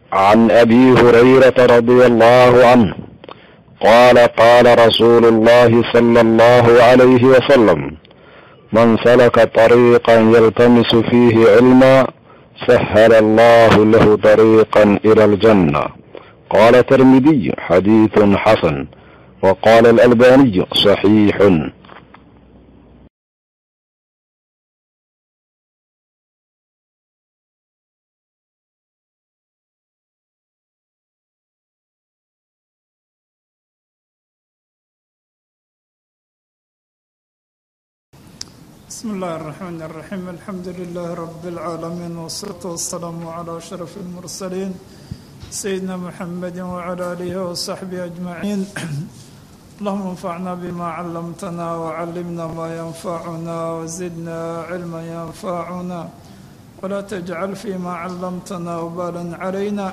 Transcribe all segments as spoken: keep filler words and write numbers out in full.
عن أبي هريرة رضي الله عنه قال قال رسول الله صلى الله عليه وسلم: من سلك طريقا يلتمس فيه علما سهل الله له طريقا إلى الجنة. قال الترمذي: حديث حسن. وقال الألباني: صحيح. بسم الله الرحمن الرحيم. الحمد لله رب العالمين، والصلاة والسلام على أشرف المرسلين سيدنا محمد وعلى آله وصحبه أجمعين. اللهم انفعنا بما علمتنا وعلمنا ما ينفعنا وزدنا علما ينفعنا ولا تجعل فيما علمتنا وبالا علينا.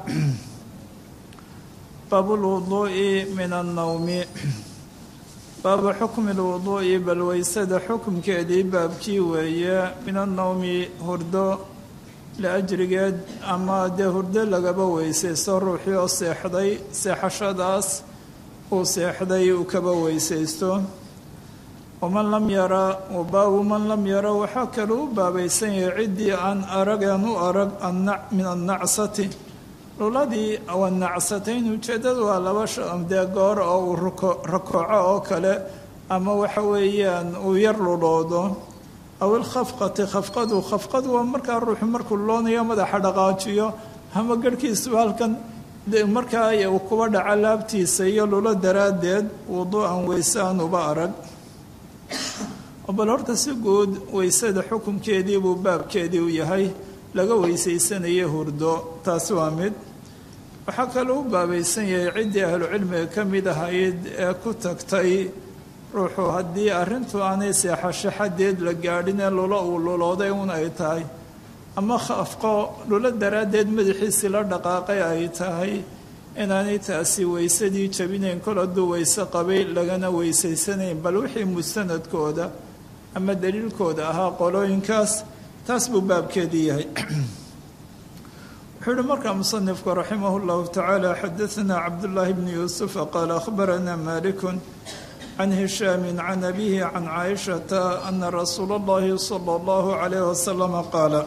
باب الوضوء من النوم. baabu xukmi lwuduu'i bal weysada xukumkeedii baabkii weeye min annowmi hurdo liajrigeed ama dee hurdo lagaba weysaysto ruuxii oo seexday seexashadaas uu seexday uu kaba weysaysto. waman lam yara wabaabu man lam yara waxaa kaluu u baabaysan yahay ciddii aan arageen u arag min annacsati luladii wanacsatayn ujeeddadu waa laba dee goor oo uu rakooco oo kale ama waxa weeyaan uu yar luloodo. aw ilkhafqati khafqadu khafqadu waa markaa ruuxu markuu luloonayo madaxa dhaqaajiyo ama garhkiisu halkan markaa uu kuba dhaca laabtiisa iyo lulo daraaddeed wuduu'an weyse aan uba arag. bal horta si guud weysada xukunkeedii buu baabkeedii u yahay, laga weysaysanaya hurdo, taasi waa mid. waxaa kaloo u baabaysan yahay ciddii ahlucilmiga ka mid ahayd ee ku tagtay ruuxu haddii arrintu aanay seexasho xaddeed la gaadhin ee lulo uu lulooday un ay tahay ama khafqo lulo daraaddeed madaxiisii la dhaqaaqay ay tahay inaanay taasi weysadii jabinayn kol hadduu weyse qabay lagana weysaysanayn. bal wixii mustanadkooda ama daliilkooda ahaa qolooyinkaas taas buu baabkeedii yahay. wuxuu uhi markaa musanifku raximah اllahu tacaala: xadaثna cabdullaahi bni yuusufa qaala akhbarana maliku can hishaami can abihi can caaishata ana rasuula اllahi salى اllahu عalayh wasalama qaala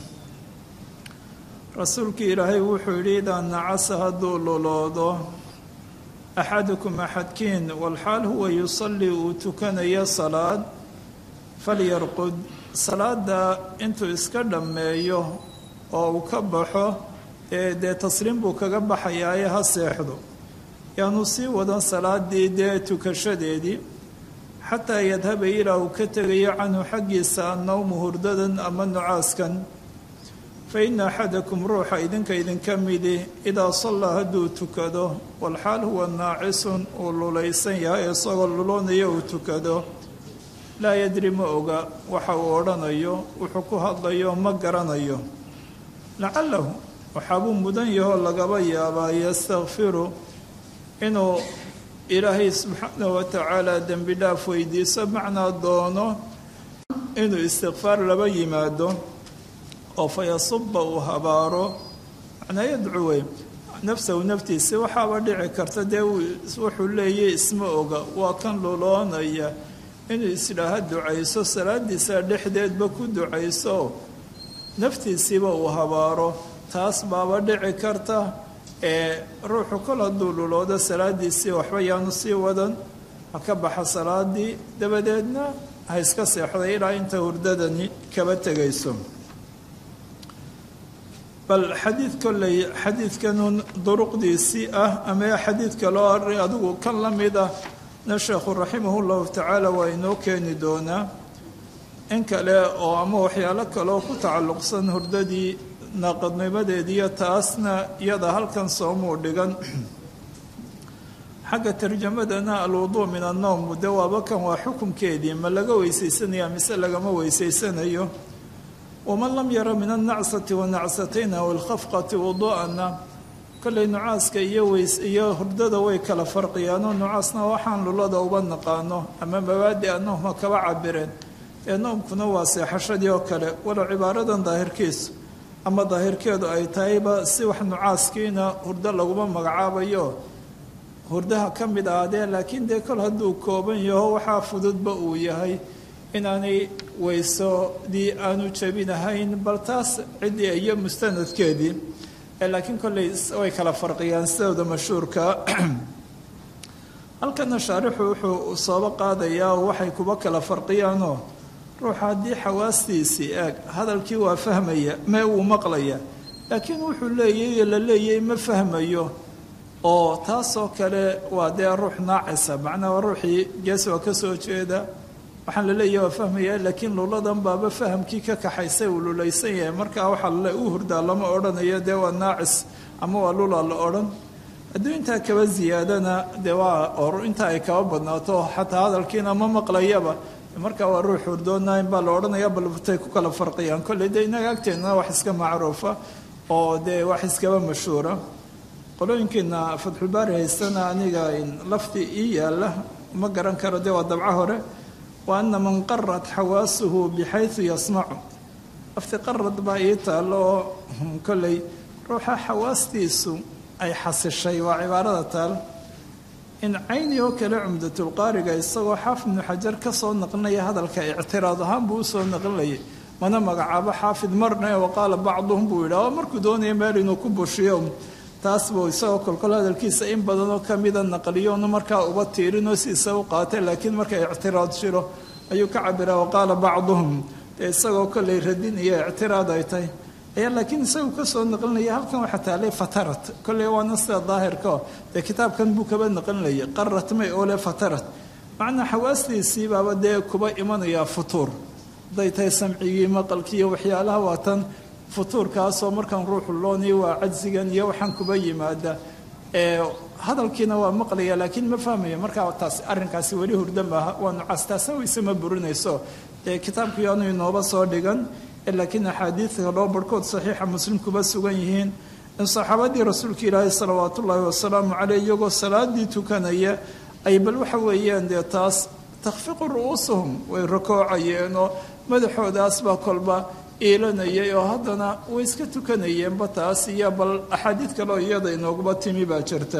rasuulkii ilaahay wuxuu yidhi: idaa nacasa hadduu luloodo axadukum axadkiin walxaal huwa yusalii uu tukanayo salaad falyarqud salaada intuu iska dhammeeyo oo uu ka baxo ee dee tasliim buu kaga baxayaaye ha seexdo, yaanu sii wadan salaadii dee tukashadeedii xataa yadhaba ilaa uu ka tegayo canhu xaggiisa annowmu hurdadan ama nucaaskan. fa ina axadakum ruuxa idinka idinka midi idaa sallaa hadduu tukado walxaal huwa naacisun uu lulaysan yahay isagoo luloonayo uu tukado laa yadri ma oga waxa uu odhanayo, wuxuu ku hadlayo ma garanayo. lacalahu waxaabuu mudan yahoo lagaba yaabaa yastakfiru inuu ilaahay subxaanahu watacaala dembi dhaaf weydiiso, macnaa doono inuu istikfaar laba yimaado oo fa yasuba uu habaaro, macnaa yadcu wey nafsahu naftiisa. waxaaba dhici karta dee wuxuu leeyahy isma oga, waa kan luloonaya, inuu isdhaaha ducayso salaadiisa dhexdeedba ku ducayso naftiisiiba uu habaaro. taas baaba dhici karta ee ruuxu kol hadduu luloodo salaadiisii waxba yaanu sii wadan, ha ka baxa salaadii dabadeedna ha iska seexday ilaa inta hurdadani kaba tegayso. bal xadiid kolley xadiidkanun duruqdiisii ah ama xadiid kaloo arri adigu kan la mid ah na sheekhu raximah llahu tacaala waa inoo keeni doonaa. in kale oo ama waxyaalo kaleoo ku tacalluqsan hurdadii naaqadnimadeediiyo taasna iyada halkan soomuu dhigan. xagga tarjamadana alwuduu min annowm de waaba kan waa xukunkeedii, ma laga weysaysanaya mise lagama weysaysanayo. waman lam yara min annacsati wanacsatayn aw alkhafqati wuduu'ana kolley nucaaska iyo weys iyo hurdada way kala farqiyaanoo nucaasna waxaan lulada uba naqaano ama mabaadi annahuma kaba cabireen ee noomkuna waa seexashadii oo kale. walow cibaaradan daahirkiisu ama daahirkeedu ay tahayba si wax nucaaskiina hurdo laguma magacaabayo hurdaha ka mid ahaadee laakiin dee kol hadduu kooban yaho waxaa fududba uu yahay inaanay weysodii aanu jabinahayn bal taas ciddii iyo mustanadkeedii laakiin kolley way kala farqiyaan sidooda mashhuurka halkana shaarixu wuxuu sooba qaadayaa oo waxay kuba kala farqiyaanoo ruuxa haddii xawaastiisii eeg hadalkii waa fahmaya mee wuu maqlaya laakiin wuxuu leeyahy la leeyahay ma fahmayo oo taasoo kale waa dee ruux naacisa macnaha ruuxii gees waa ka soo jeeda waxaan la leeyahay waa fahmaya laakiin luladan baaba fahamkii ka kaxaysay uu lulaysan yahay markaa waxaa le u hurdaa lama odhanayo dee waa naacis ama waa lula la odhan hadduu intaa kaba ziyaadana dee waa or intaa ay kaba badnaato xataa hadalkiina ma maqlayaba markaa waa ruux hurdoonayn baa la odhanaya baltay ku kala farqiyaan kolley dee inaga agteena wax iska macruufa oo dee wax iskaba mashhuura qolooyinkiina fatxulbaari haystana aniga lafti ii yaalla ma garan karo dee waa dabco hore wa ana man qarat xawaasuhu bixaysu yasmacu lafti qarad baa ii taallo oo kolley ruuxa xawaastiisu ay xasishay waa cibaarada taal in cayni oo kale cumdatulqaariga isagoo xaafid ibnu xajar ka soo naqlinaya hadalka ictiraad ahaan buu usoo naqlinayay mana magacaabo xaafid marna wa qaala bacduhum buu yidhaah oo markuu doonaya meel inuu ku bushiyo taas buu isagoo kolkol hadalkiisa in badanoo kamida naqliyoonu markaa uba tiirinoo si isa u qaatay laakiin marka ictiraad jiro ayuu ka cabiraa waqaala bacduhum dee isagoo kolley radin iyo ictiraad ay tahay ayaa laakiin isagu ka soo naqlinaya halkan waxaa taalay fatarat kolley waana sida daahirka dee kitaabkan buu kaba naqlinayay qarat may oole fatarat macnaa xawaastiisii baaba dee kuba imanayaa futuur hadday tahay samcigii maqalkii iyo waxyaalaha waatan futuurkaasoo markaan ruuxu looni waa cajsigan iyo waxaan kuba yimaada hadalkiina waa maqlaya laakiin ma fahmaya markaa taas arrinkaasi weli hurda maaha waa nucaas taasna wayse ma burinayso dee kitaabkii aanu inooba soo dhigan laakiin axaadiidka loo barhkood saxiixa muslim kuba sugan yihiin in saxaabadii rasuulka ilaahi salawaat ullaahi wasalaamu caleyh iyagoo salaadii tukanaya ay bal waxa weeyaan dee taas takhfiqu ru'uusuhum way rakoocayeenoo madaxoodaas baa kolba iilanayay oo haddana way iska tukanayeenba taas iyo bal axaadiid kaleo iyada inooguba timi baa jirta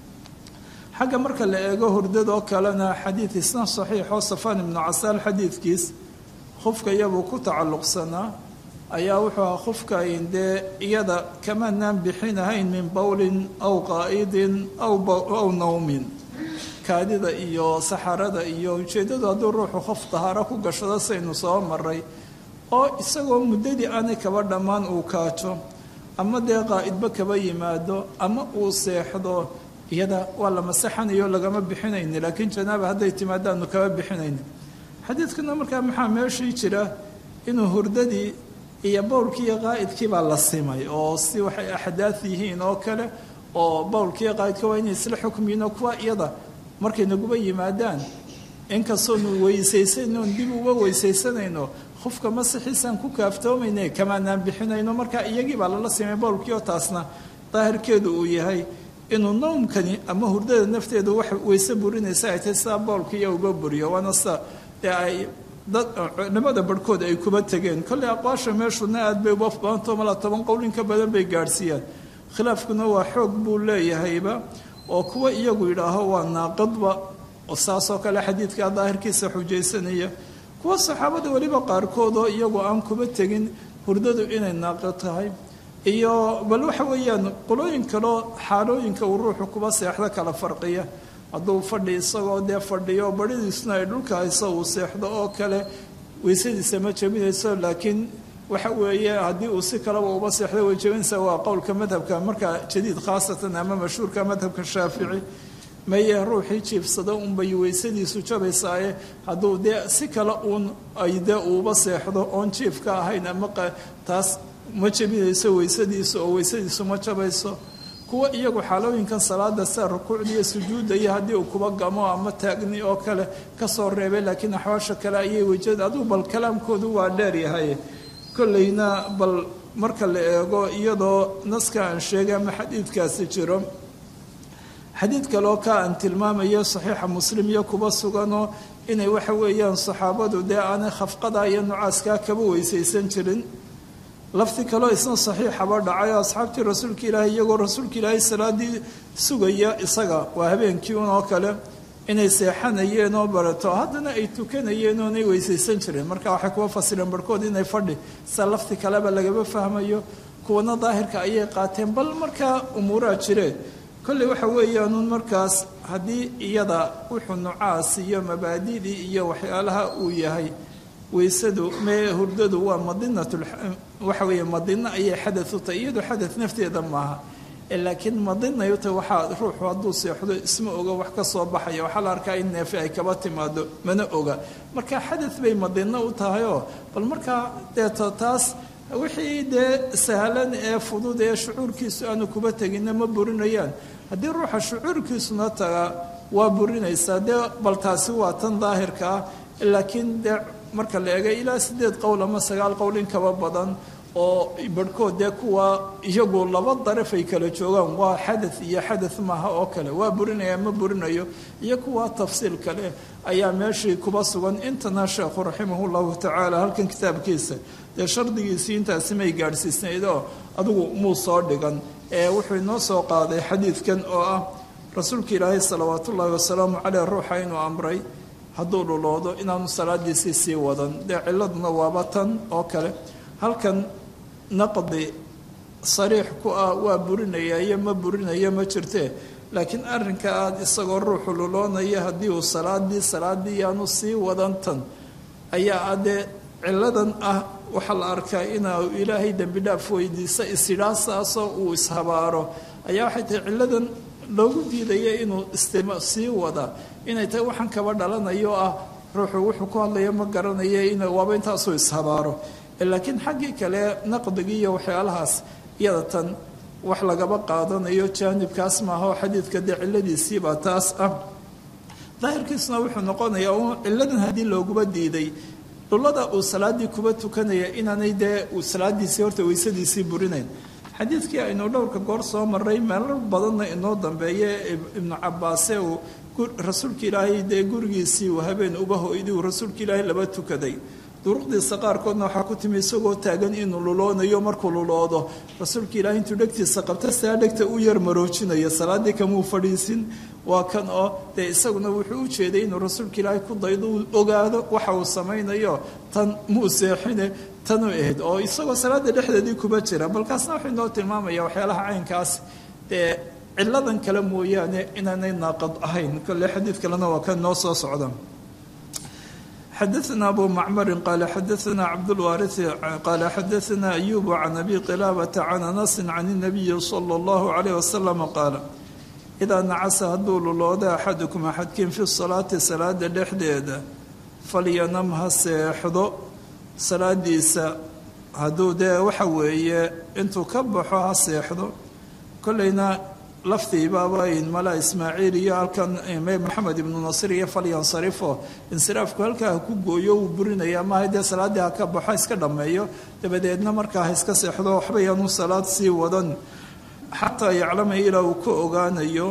xagga marka la eego hurdadoo kalena xadiid isna saxiixoo safaan ibnu casaal xadiidkiis khufka iyabuu ku tacalluqsanaa ayaa wuxuu ahaa khufka dee iyada kamaanaan bixinahayn min bowlin aw qaa'idin aw nawmin kaadida iyo saxarada iyo ujeeddadu hadduu ruuxu qof dahaaro ku gashado saynu soo maray oo isagoo muddadii aanay kaba dhammaan uu kaajo ama dee qaa'idba kaba yimaado ama uu seexdo iyada waa la masaxanayo lagama bixinayni laakiin janaaba hadday timaadaanu kaba bixinayni xadiidkuna markaa maxaa meeshii jira inuu hurdadii iyo bowlkii iyo qaa'idkii baa la simay oo si waxay axdaad yihiin oo kale oo bowlkiiyo qaa'idka waa inay isla xukmiyiin oo kuwa iyada markay naguba yimaadaan inkastoonu weysaysannoon dib uga weysaysanayno qofka masixiisaan ku kaaftoomayne kamaanaan bixinayno markaa iyagii baa lala simay bowlkii oo taasna daahirkeedu uu yahay inuu nawmkani ama hurdada nafteedu wax weyse burinaysa ay tahay sidaa bowlkiiyo uga buriyo waana sida dee ay dad culimada barhkood ay kuba tegeen kolley aqwaasha meeshuna aad bay uba badanto mala toban qowl in ka badan bay gaadhsiiyaan khilaafkuna waa xoog buu leeyahayba oo kuwa iyagu yidhaaho waa naaqadba oo saasoo kale xadiidkaa daahirkiisa xujaysanaya kuwa saxaabada weliba qaarkood oo iyagu aan kuba tegin hurdadu inay naaqad tahay iyo bal waxa weeyaan qolooyin kaleo xaalooyinka uu ruuxu kuba seexdo kala farqiya hadduu fadhi isagoo dee fadhiyo baridiisuna ay dhulka hayso uu seexdo oo kale weysadiisa ma jebinayso laakiin waxa weeye haddii uu si kaleba uba seexdo way jebinaysaa waa qowlka madhabka markaa jadiid khaasatan ama mashhuurka madhabka shaafici maye ruuxii jiifsado unbay weysadiisu jabaysaaye hadduu dee si kale uun ay dee uuba seexdo oon jiifka ahayn ama taas ma jebinayso weysadiisu oo weysadiisu ma jabayso kuwa iyagu xaalooyinkan salaada sida rukuucda iyo sujuudda iyo haddii uu kuba gamo ama taagni oo kale kasoo reebay laakiin axwaasha kale ayay wejada aduu bal kalaamkoodu waa dheer yahay kolleyna bal marka la eego iyadoo naska aan sheegay ama xadiidkaasi jiro xadiid kaloo ka aan tilmaamayo saxiixa muslim iyo kuba suganoo inay waxa weeyaan saxaabadu dee aanay khafqada iyo nucaaskaa kaba weysaysan jirin lafti kaloo isna saxiixaba dhacay oo asxaabtii rasuulka ilaahay iyagoo rasuulka ilaahay salaadii sugaya isaga waa habeenkii unoo kale inay seexanayeen oo barato haddana ay tukanayeen oonay weysaysan jireen marka waxay kuwa fasireen barhkood inay fadhi sa lafti kaleba lagaba fahmayo kuwana daahirka ayay qaateen bal markaa umuuraa jireen kolley waxa weeyaanuun markaas haddii iyada wuxuu nucaas iyo mabaadidii iyo waxyaalaha uu yahay weysadu mee hurdadu waa madinat waxa weeye madina ayay xadath u tahay iyadu xadath nafteeda maaha laakiin madinay u tahay waxaa ruuxu hadduu seexdo isma oga wax ka soo baxaya waxaa la arkaa in neefi ay kaba timaado mana oga marka xadath bay madina u tahayoo bal markaa deeto taas wixii dee sahlan ee fudud ee shucuurkiisu aanu kuba teginna ma burinayaan haddii ruuxa shucuurkiisuna taga waa burinaysaa dee bal taasi waa tan daahirka ah laakiin dee marka la eega ilaa sideed qowl ama sagaal qowl in kaba badan oo barhkood dee kuwa iyagu laba daraf ay kala joogaan waa xadath iyo xadath maaha oo kale waa burinaya ma burinayo iyo kuwa tafsiil kale ayaa meeshii kuba sugan intana sheekhu raximah llahu tacaala halkan kitaabkiisa dee shardigiisii intaasi may gaadhsiisnaydoo adigu muu soo dhigan ee wuxuu inoo soo qaaday xadiidkan oo ah rasuulka ilaahay salawaatu ullaahi wasalaamu caleyh ruuxa inuu amray hadduu dhuloodo inaanu salaadiisii sii wadan dee ciladuna waaba tan oo kale halkan naqdi sariix ku ah waa burinaya iyo ma burinayo ma jirtee laakiin arrinka aada isagoo ruuxu luloonaya haddii uu salaadii salaadii yaanu sii wadan tan ayaa adee ciladan ah waxaa la arkaa inuu ilaahay dembi dhaaf weydiisa isidhaa saasoo uu ishabaaro ayaa waxay tahay ciladan loogu diidaya inuu istima sii wada inay tahay waxaan kaba dhalanayo ah ruuxu wuxuu ku hadlaya ma garanaya in waaba intaasuu ishabaaro laakiin xaggii kale naqdigii iyo waxyaalahaas iyada tan wax lagaba qaadanayo jaanibkaas maaha oo xadiidka dee ciladiisiibaa taas ah daahirkiisuna wuxuu noqonayaa u ciladan haddii looguba diiday dhulada uu salaadii kuba tukanaya inaanay dee uu salaadiisii horta weysadiisii burinayn xadiidkii aynu dhowrka goor soo maray meelo badanna inoo dambeeye ibnu cabaase uu rasuulka ilaahay dee gurigiisii uu habeen uba hoydii uu rasuulka ilaahay laba tukaday duruqdiisa qaarkoodna waxaa ku timi isagoo taagan inuu luloonayo markuu luloodo rasuulka ilaahay intuu dhegtiisa qabta saa dhegta u yar maroojinaya salaadii kamuu fadhiisin waa kan oo dee isaguna wuxuu u jeeday inuu rasuulka ilaahay ku daydo uu ogaado waxa uu samaynayo tan muu seexine tanuu ahayd oo isagoo salaada dhexdeedii kuba jira balkaasna wuxuu inoo tilmaamaya waxyaalaha caynkaas dee ciladan kale mooyaane inaanay naaqad ahayn kole xadiid kalena waa kan noo soo socda xadaثna abu macmari qaala xadaثna cabdاlwaariث qaala xadaثna ayub can abi qilaabata can anasi can الnabiyi salى اllahu عalayh wasalam qaala idaa nacasa hadduu lulooda axadukum axadkiin fi salaati salaada dhexdeeda falyanam ha seexdo salaadiisa hadduu dee waxa weeye intuu ka baxo ha seexdo kolleyna laftii baabayn mala ismaaciil iyo halkan maxamed ibnu nasir iyo falyansarifo insiraafku halkaa ha ku gooyo wuu burinayaa maaha dee salaaddii ha ka baxo iska dhammeeyo dabadeedna markaa ha iska seexdo waxba yaanu salaad sii wadan xataa yaclama ilaa uu ka ogaanayo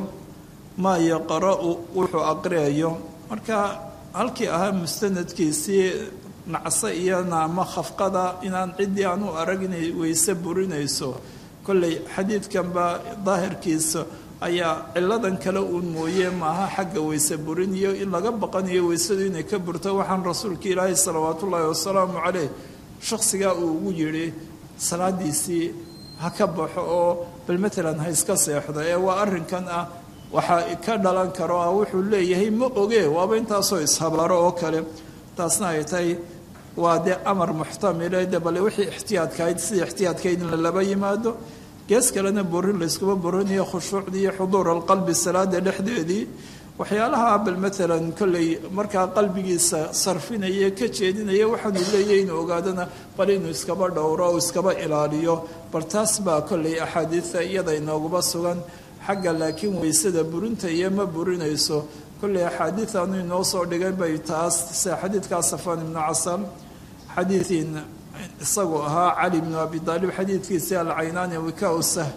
maa yaqra-u wuxuu aqriyayo marka halkii ahaa mustanadkiisii nacse iyo naamo khafqada inaan ciddii aanu arag inay weyse burinayso kolley xadiidkanba daahirkiisa ayaa ciladan kale uun mooye maaha xagga weyse burin iyo in laga baqanayo weysadu inay ka burto waxaan rasuulka ilaahay salawaatu ullaahi wasalaamu caleyh shaksigaa uu ugu yidhi salaadiisii ha ka baxo oo bal matalan ha iska seexdo ee waa arrinkan ah waxaa ka dhalan karo ah wuxuu leeyahay ma ogee waaba intaasoo ishabaaro oo kale taasna ay tahay waa dee amar muxtamile de bale wixii ixtiyaadkahayd sidii ixtiyaadkayd in lalaba yimaado gees kalena borin layskuma borinayo khushuucdii iyo xuduur alqalbi salaada dhexdeedii waxyaalaha bal matalan kolley markaa qalbigiisa sarfinaya ka jeedinaya waxaanuu leeyahay inuu ogaadana bal inuu iskaba dhowro o iskaba ilaaliyo bal taas baa kolley axaadiida iyada inooguba sugan xagga laakiin weysada burinta iyo ma burinayso kolley axaadiidaanu inoo soo dhigay bay taas sida xadiidkaa safaan ibnu casal xadiiin isagu ahaa cali bnu abi aalib xadiidkiisii alcaynaani wikausah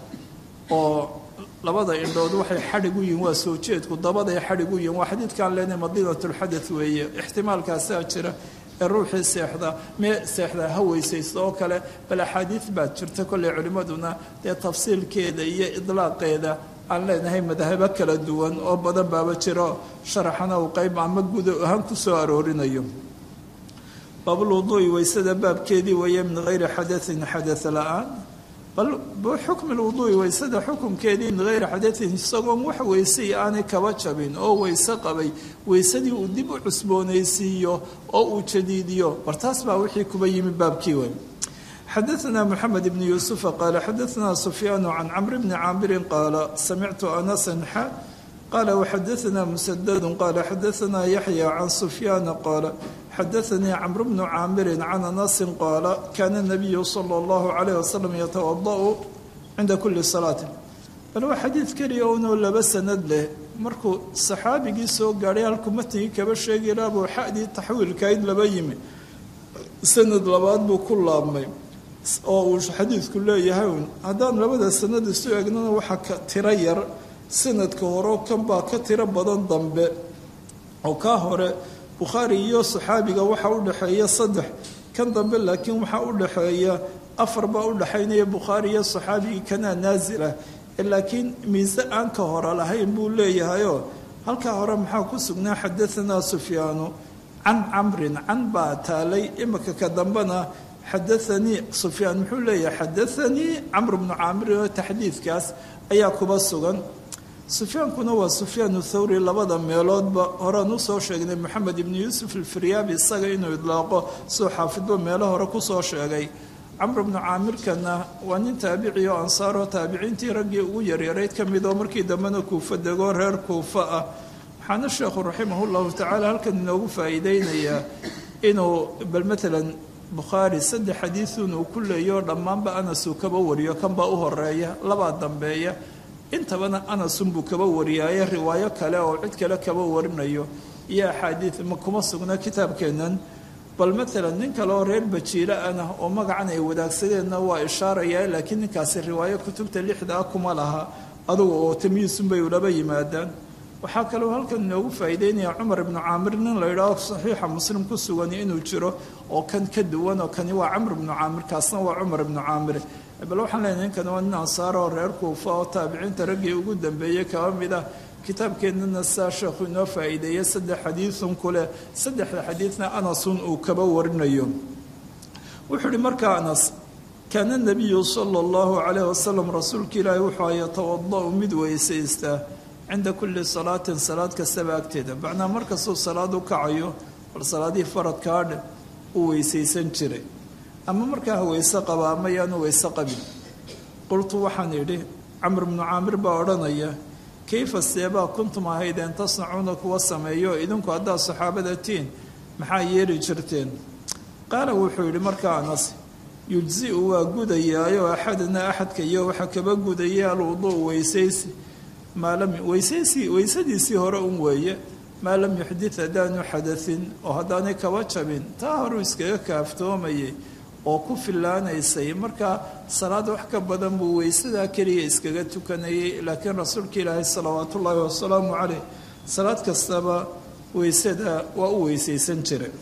oo labada indhood waxay xadhig u yihin waa soo jeedku dabaday xadhig u yihin waa xadiidkaan leenahay madinat lxadath weeye ixtimaalkaasaa jira ee ruuxii seexda mee seexda ha weysaysto oo kale bal axaadiid baad jirta kolley culimmaduna dee tafsiilkeeda iyo idlaaqeeda aan leenahay madahabo kala duwan oo badan baaba jiro sharaxana uu qayb ama gudo ahaan ku soo aroorinayo baabulwuduu'i weysada baabkeedii weeye min hayri xadain xadaa la-aan bal xukmi lwuduu'i weysada xukumkeedii min hayri xadain isagoon wax weysay aanay kaba jabin oo weyse qabay weysadii uu dib u cusboonaysiiyo oo uu jadiidiyo bartaas baa wixii kuba yimi baabkii wey xadaثna mxamed bn yuusufa qaala xadaثna sufyaan can camr bni caamirin qaala samictu anasan xa qaala waxadaثna musadadu qaala xadaثna yaxya can sufyaana qaala xadaثanii camr bnu caamirin can anasin qaala kaana الnabiyu salى اllahu عalayh wasalam yatawada'u cinda kuli salaati bal waa xadiid keliya unoo laba sanad leh markuu saxaabigii soo gaadhay halkuu matnigii kaba sheegi laha buu xadii taxwiilkayd laba yimi sanad labaad buu ku laabmay oo uu xadiidku leeyahay un haddaan labada sanad isu egnana waxaa ka tiro yar sanadka hore kan baa ka tiro badan dambe oo kaa hore bukhaari iyo saxaabiga waxaa u dhexeeya saddex kan dambe laakiin waxaa u dhexeeya afar baa u dhexaynaya bukhaari iyo saxaabigii kanaa naasilah laakiin miise aan ka hore lahayn buu leeyahayoo halkaa hore maxaa ku sugnaa xadaanaa sufyaanu can camrin can baa taalay imika ka dambena xadaanii sufyaan muxuu leeyahay xadaanii camr bnu caamirin oo taxdiidkaas ayaa kuba sugan sufyaankuna waa sufyaan thawri labada meeloodba horaan usoo sheegnay moxamed ibni yuusuf alfiryaabi isaga inuu idlaaqo soo xaafidba meelo hore kusoo sheegay camr bnu caamirkana waa nin taabici oo ansaaroo taabiciintii raggii ugu yaryarayd ka mid oo markii dambena kuufa degoo reer kuufa ah waxaana sheekhu raximah llahu tacaala halkan inoogu faa'iideynayaa inuu bal maalan bukhaari saddex xadiidun uu ku leeyo dhammaanba anasuu kaba wariyo kanbaa u horeeya labaa dambeeya intabana anasunbuu kaba wariyaaye riwaayo kale oo cid kale kaba warinayo iyo axaadiid ma kuma sugna kitaabkeennan bal maalan nin kale oo reer bajiile ana oo magacan ay wadaagsadeenna waa ishaarayaa laakiin ninkaasi riwaayo kutubta lixda ah kuma laha adugu oo tamyiisunbay ulaba yimaadaan waxaa kaloo halkan inoogu faa'iideynaya cumar ibnu caamir nin la yidhaaho saxiixa muslim ku sugan inuu jiro oo kan ka duwan oo kani waa camr ibnu caamir kaasna waa cumar ibnu caamir bal waxaan leenahay ninkan waa nin ansaara oo reer kuufa oo taabiciinta raggii ugu dambeeyey kaba mid ah kitaabkeennana saa sheekhu inoo faa'iideeyey saddex xadiidun kuleh saddexda xadiidna anasun uu kaba warinayo wuxuu uhi markaa anas kaana nabiyu sala allahu calayh wasalam rasuulka ilaahi wuxuu yatawada'u mid weysaystaa cinda kulli salaatin salaad kastaba agteeda macnaa markastuu salaad u kacayo bal salaadihii faradkaa dheh uu weysaysan jiray ama markaa ha weyse qaba ama yaanu weyse qabin qultu waxaan idhi camr bnu caamir baa odhanaya kayfa seebaa kuntum ahaydeen tasnacuuna kuwa sameeyo idinku haddaad saxaabada tiin maxaa yeeli jirteen qaala wuxuu yidhi markaa anas yujzi-u waa gudayaayo axadna axadka iyo waxa kaba gudaya alwuduu weysaysi maa lam weysaysi weysadiisii hore un weeye maa lam yuxdid haddaanu xadain oo haddaanay kaba jabin taa horuu iskaga kaaftoomayay oo ku filaanaysay markaa salaad wax ka badan buu weysadaa keliya iskaga tukanayay laakiin rasuulka ilaahay salawaatu ullaahi wasalaamu caleyh salaad kastaba weysada waa u weysaysan jiray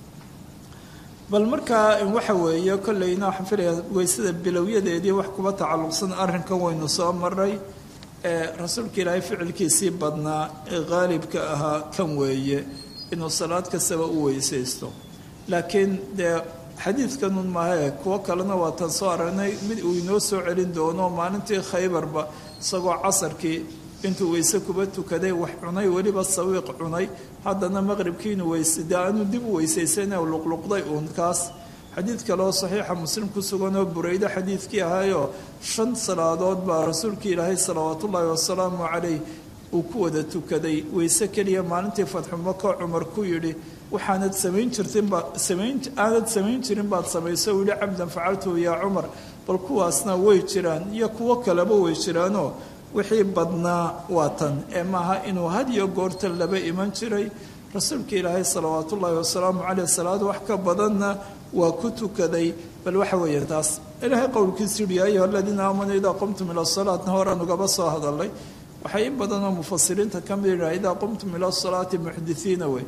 bal markaa waxa weeye kolleyna waxaan filaya weysada bilowyadeedii wax kuba tacalluqsan arrinkan waynu soo maray ee rasuulka ilaahay ficilkiisii badnaa ee qaalibka ahaa kan weeye inuu salaad kastaba u weysaysto laakiin dee xadiidkanun maahae kuwo kalena waa tan soo aragnay mid uu inoo soo celin doono maalintii khaybarba isagoo casarkii intuu weyse kuba tukaday wax cunay weliba sawiiq cunay haddana maqribkiinu weyse dee aanuu dib u weysaysan u luqluqday uun kaas xadiid kaleoo saxiixa muslim ku sugan oo buraydo xadiidkii ahaayoo shan salaadood baa rasuulka ilaahay salawaatullaahi wasalaamu caleyh uu ku wada tukaday weyse keliya maalintii fatxu mako cumar ku yidhi waxaanad samayn jirtinbaa samayn aanad samayn jirin baad samayso wili cabdan facaltuhu yaa cumar bal kuwaasna way jiraan iyo kuwo kaleba way jiraanoo wixii badnaa waa tan ee maaha inuu had iyo goorta laba iman jiray rasuulka ilaahay salawaatullaahi wasalaamu caleyh salaad wax ka badanna waa ku tukaday bal waxa weeye taas ilaahay qowlkiisu yihi yaa ayuha aladiina aamanuu idaa qumtum ila salaatna horaan ugaba soo hadalay waxay in badanoo mufasiriinta ka mid yidhaha idaa qumtum ila salaati muxdisiina wey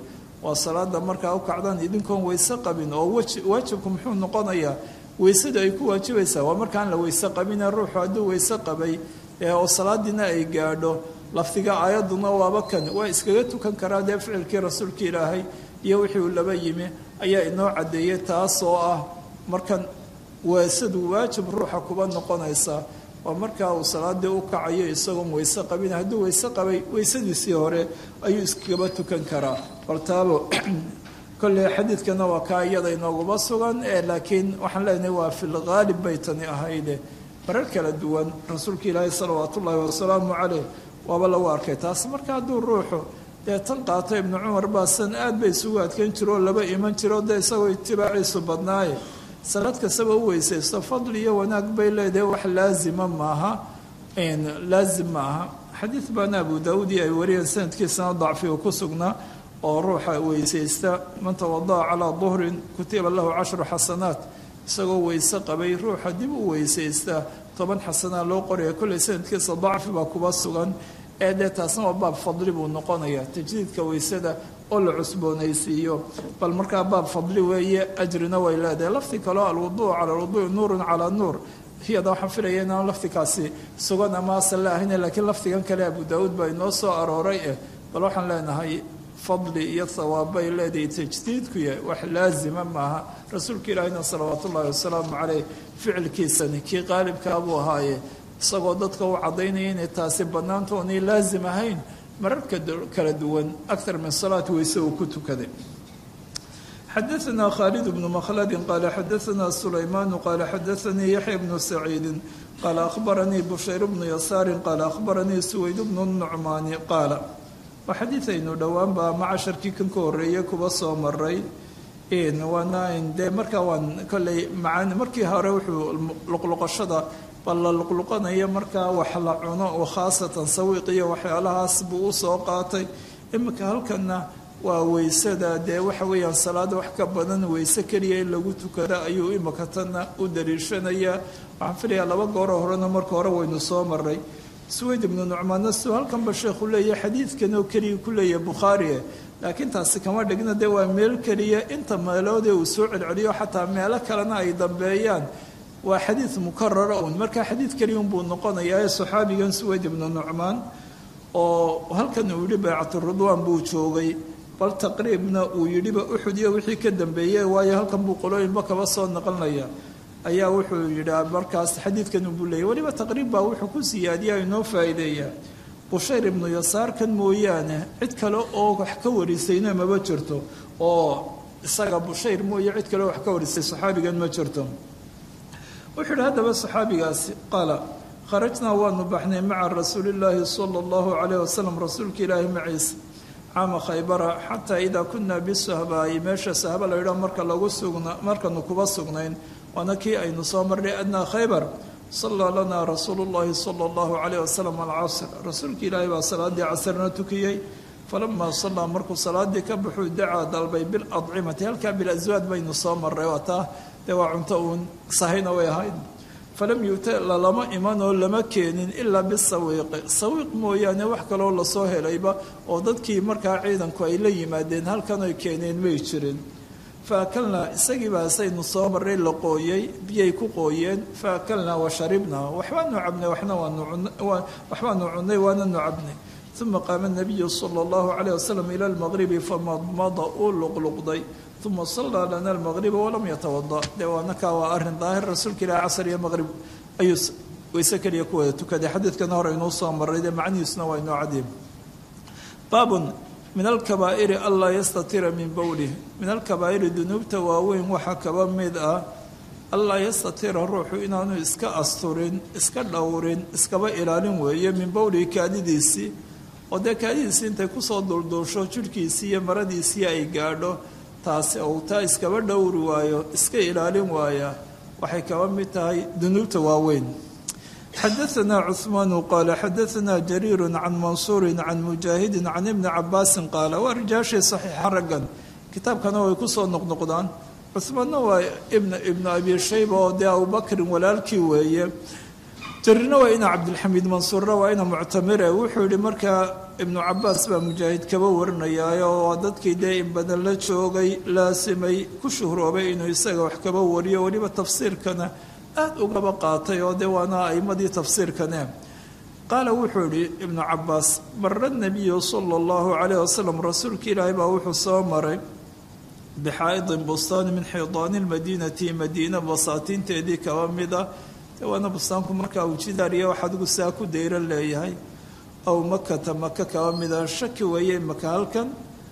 waa salaada markaa u kacdaan idinkoon weyse qabin oo waajibku muxuu noqonayaa weysada ay ku waajibaysaa waa markaan la weyse qabine ruuxu hadduu weyse qabay oo salaadiina ay gaadho lafdiga aayadduna waaba kan waa iskaga tukan karaa dee ficilkii rasuulka ilaahay iyo wixii uu laba yimi ayaa inoo caddeeyey taas oo ah markan weysadu waajib ruuxa kuba noqonaysaa waa markaa uu salaadii u kacayo isagoon weyse qabin hadduu weyse qabay weysadiisii hore ayuu iskagaba tukan karaa baltaabo kolley xadiidkana waa kaa iyada inooguma sugan laakiin waxaan leenahay waa filghaalib bay tani ahayde marar kala duwan rasuulka ilaahay salawaat ullaahi wasalaamu caleyh waaba lagu arkay taas marka hadduu ruuxu dee tan qaato ibnu cumar baasan aad bay isugu adkan jiro oo laba iman jiro dee isagoo itibaaciisu badnaaye salaad kastaba u weysaysto fadli iyo wanaag bay leedahay wax laazima maaha laazim maaha xadiid baana abu daawuud iyo ay wariyeen sanadkiisana dacfi uu ku sugnaa oo ruuxa weysaysta man tawada'a calaa duhrin kutiba lahu cashru xasanaat isagoo weyse qabay ruuxa dib u weysaysta toban xasanaa loo qoraya kolley sanadkiisa dacfi baa kuba sugan ee dee taasna waa baab fadli buu noqonayaa tajdiidka weysada oo la cusboonaysiiyo bal markaa baab fadli weeye ajrina way leedahay lafti kaleo alwuduu cala alwuduui nuurun calaa nuur iyada waxaan filaya inaan laftikaasi sugan ama asal la ahayn laakiin laftigan kale abu daawuud baa inoo soo arooray eh bal waxaan leenahay fadli iyo hawaabbay leedahay tajdiidku yahay wax laazima maaha rasuulka ilaahina salawaat ullaahi wasalaamu caleyh ficilkiisani kii qaalibkaa buu ahaaye isagoo dadka u caddaynaya inay taasi bannaanta oonay laazim ahayn mararka kala duwan aktar min salaat weyse uu ku tukaday xadaثna khaalid bnu makhladi qaala xadaثna sulaymaanu qaala xadaثanii yaxya bnu saciidi qaala akhbaranii bushayr bnu yasaari qaala akhbaranii suwayd bnu nucmaani qaala waa xadiid aynu dhowaan baa macasharkii kan ka horreeyey kuba soo maray waana dee markaa waan kolley macaani markii hore wuxuu luqluqashada bal la luqluqanayo markaa wax la cuno oo khaasatan sawiiq iyo waxyaalahaas buu u soo qaatay iminka halkanna waa weysada dee waxa weeyaan salaada wax ka badan weyse keliya in lagu tukada ayuu imika tanna u daliishanayaa waxaan filayaa laba gooro horena marka hore waynu soo maray suwayd ibnu nucmaanna siduu halkanba sheekhu leeyahay xadiidkan oo keliya ku leeyahay bukhaari laakiin taasi kama dhigna dee waa meel keliya inta meeloodee uu soo celceliyo xataa meelo kalena ay dambeeyaan waa xadiid mukarara un markaa xadiid keliya unbuu noqonayaa ee saxaabigan suwayd ibnu nucmaan oo halkan uu yidhi baycaturidwaan buu joogay bal taqriibna uu yidhiba uxud iyo wixii ka dambeeyey waayo halkan buu qolooyinba kaba soo naqlinaya ayaa wuxuu yidhaa markaas xadiidkan unbuu leeyay weliba taqriib baa wuxuu ku siyaadiyaa inoo faa'iideeyaa bushayr ibnu yasaarkan mooyaane cid kale oo wax ka warisayna maba jirto oo isaga bushayr mooye cid kale oo wax ka warisay saxaabigan ma jirto wuxuu yidhi haddaba saxaabigaasi qaala kharajnaa waanu baxnay maca rasuulillaahi sala allahu calayh wasalam rasuulka ilaahi maciisa caama khaybara xataa idaa kunaa bisahbaayi meesha sahba la yidhaho marka lagu sugna markanu kuba sugnayn waana kii aynu soo marnay adnaa khaybar sallaa lanaa rasuulu llaahi sala allahu calayh wasalam alcasr rasuulka ilaahi baa salaaddii casrna tukiyey falamaa sallaa markuu salaaddii ka baxuu dacaa dalbay biladcimati halkaa bilaswaad baynu soo marray waa taa dee waa cunto uun sahayna way ahayd falam yu'ta lalama iman oo lama keenin ilaa bisawiiqi sawiiq mooyaane wax kaloo lasoo helayba oo dadkii markaa ciidanku ay la yimaadeen halkan ay keeneen may jirin faakalnaa isagii baa saynu soo marray la qooyey biyay ku qooyeen faakalnaa wa sharibnaa waxbaanu cabnay waxna waxbaanu cunnay waananu cabnay uma qaama nabiyu sala allahu calayh wasalam ila almaqribi famadmada uu luqluqday uma sallaa lana almaqriba walam yatawada dee waanakaa waa arrin daahir rasuulka ilahi casar iyo maqrib ayuu weyse keliya ku wada tukaday xadiidkana hore inuu soo maray dee macnihiisuna waa inoo cadiim baabun min alkabaa'iri anlaa yastatira min bowlih min alkabaa'iri dunuubta waaweyn waxaa kaba mid ah anlaa yastatira ruuxu inaanu iska asturin iska dhowrin iskaba ilaalin weeye min bowlihi kaadidiisii oo dee kaadidiisii intay kusoo dulduusho jidhkiisii iyo maradiisii ay gaadho taasi ou taa iskaba dhowri waayo iska ilaalin waaya waxay kaba mid tahay dunuubta waaweyn xadaثna cثmaanu qaala xadaثna jariiru can mansuuri can mujaahidi can ibni cabaasin qaala waa rijaashii saxiixa raggan kitaabkana way kusoo noqnoqdaan cuثmaanna waa ibn ibnu abi shayba oo dee abubakrin walaalkii weeye jarina waa ina cabdilxamiid mansuurna waa ina muctamire wuxuu yihi markaa ibnu cabaas baa mujaahid kaba warinayaayo oo dadkii dee in badan la joogay laasimay ku shuhroobay inuu isaga wax kaba wariyo weliba tafsiirkana aada ugaba qaatay oo dee waana aimadii tafsiirkane qaala wuxuu yihi ibnu cabaas mara nabiyu sala allahu calayh wasalam rasuulka ilaahay baa wuxuu soo maray bixaa'idin bustaani min xiidaani lmadiinati madiina basaatiinteedii kaba mida waana bustaanku markaa uu jidaariya wax adigu saa ku dayran leeyahay aw makata maka kaba mida shaki weeye maka halkan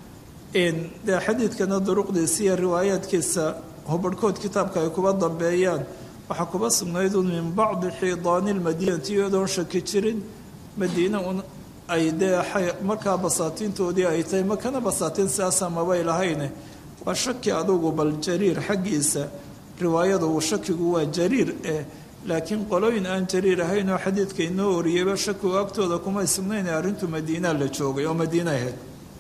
dee xadiidkana duruqdiisa iyo riwaayaadkiisa hobadhkood kitaabka ay kuba dambeeyaan waxaa kuba sugnayd un min bacdi xiidaani lmadiinati iyadoon shaki jirin madiina un ay dee markaa basaatiintoodii ay tahay makana basaatiin siaasa mabay lahayne waa shaki adugu bal jariir xaggiisa riwaayada uu shakigu waa jariir eh laakiin qolooyin aan jariir ahayn oo xadiidka inoo wariyeyba shakigu agtooda kumay sugnayn arrintu madiina la joogay oo madiina ahayd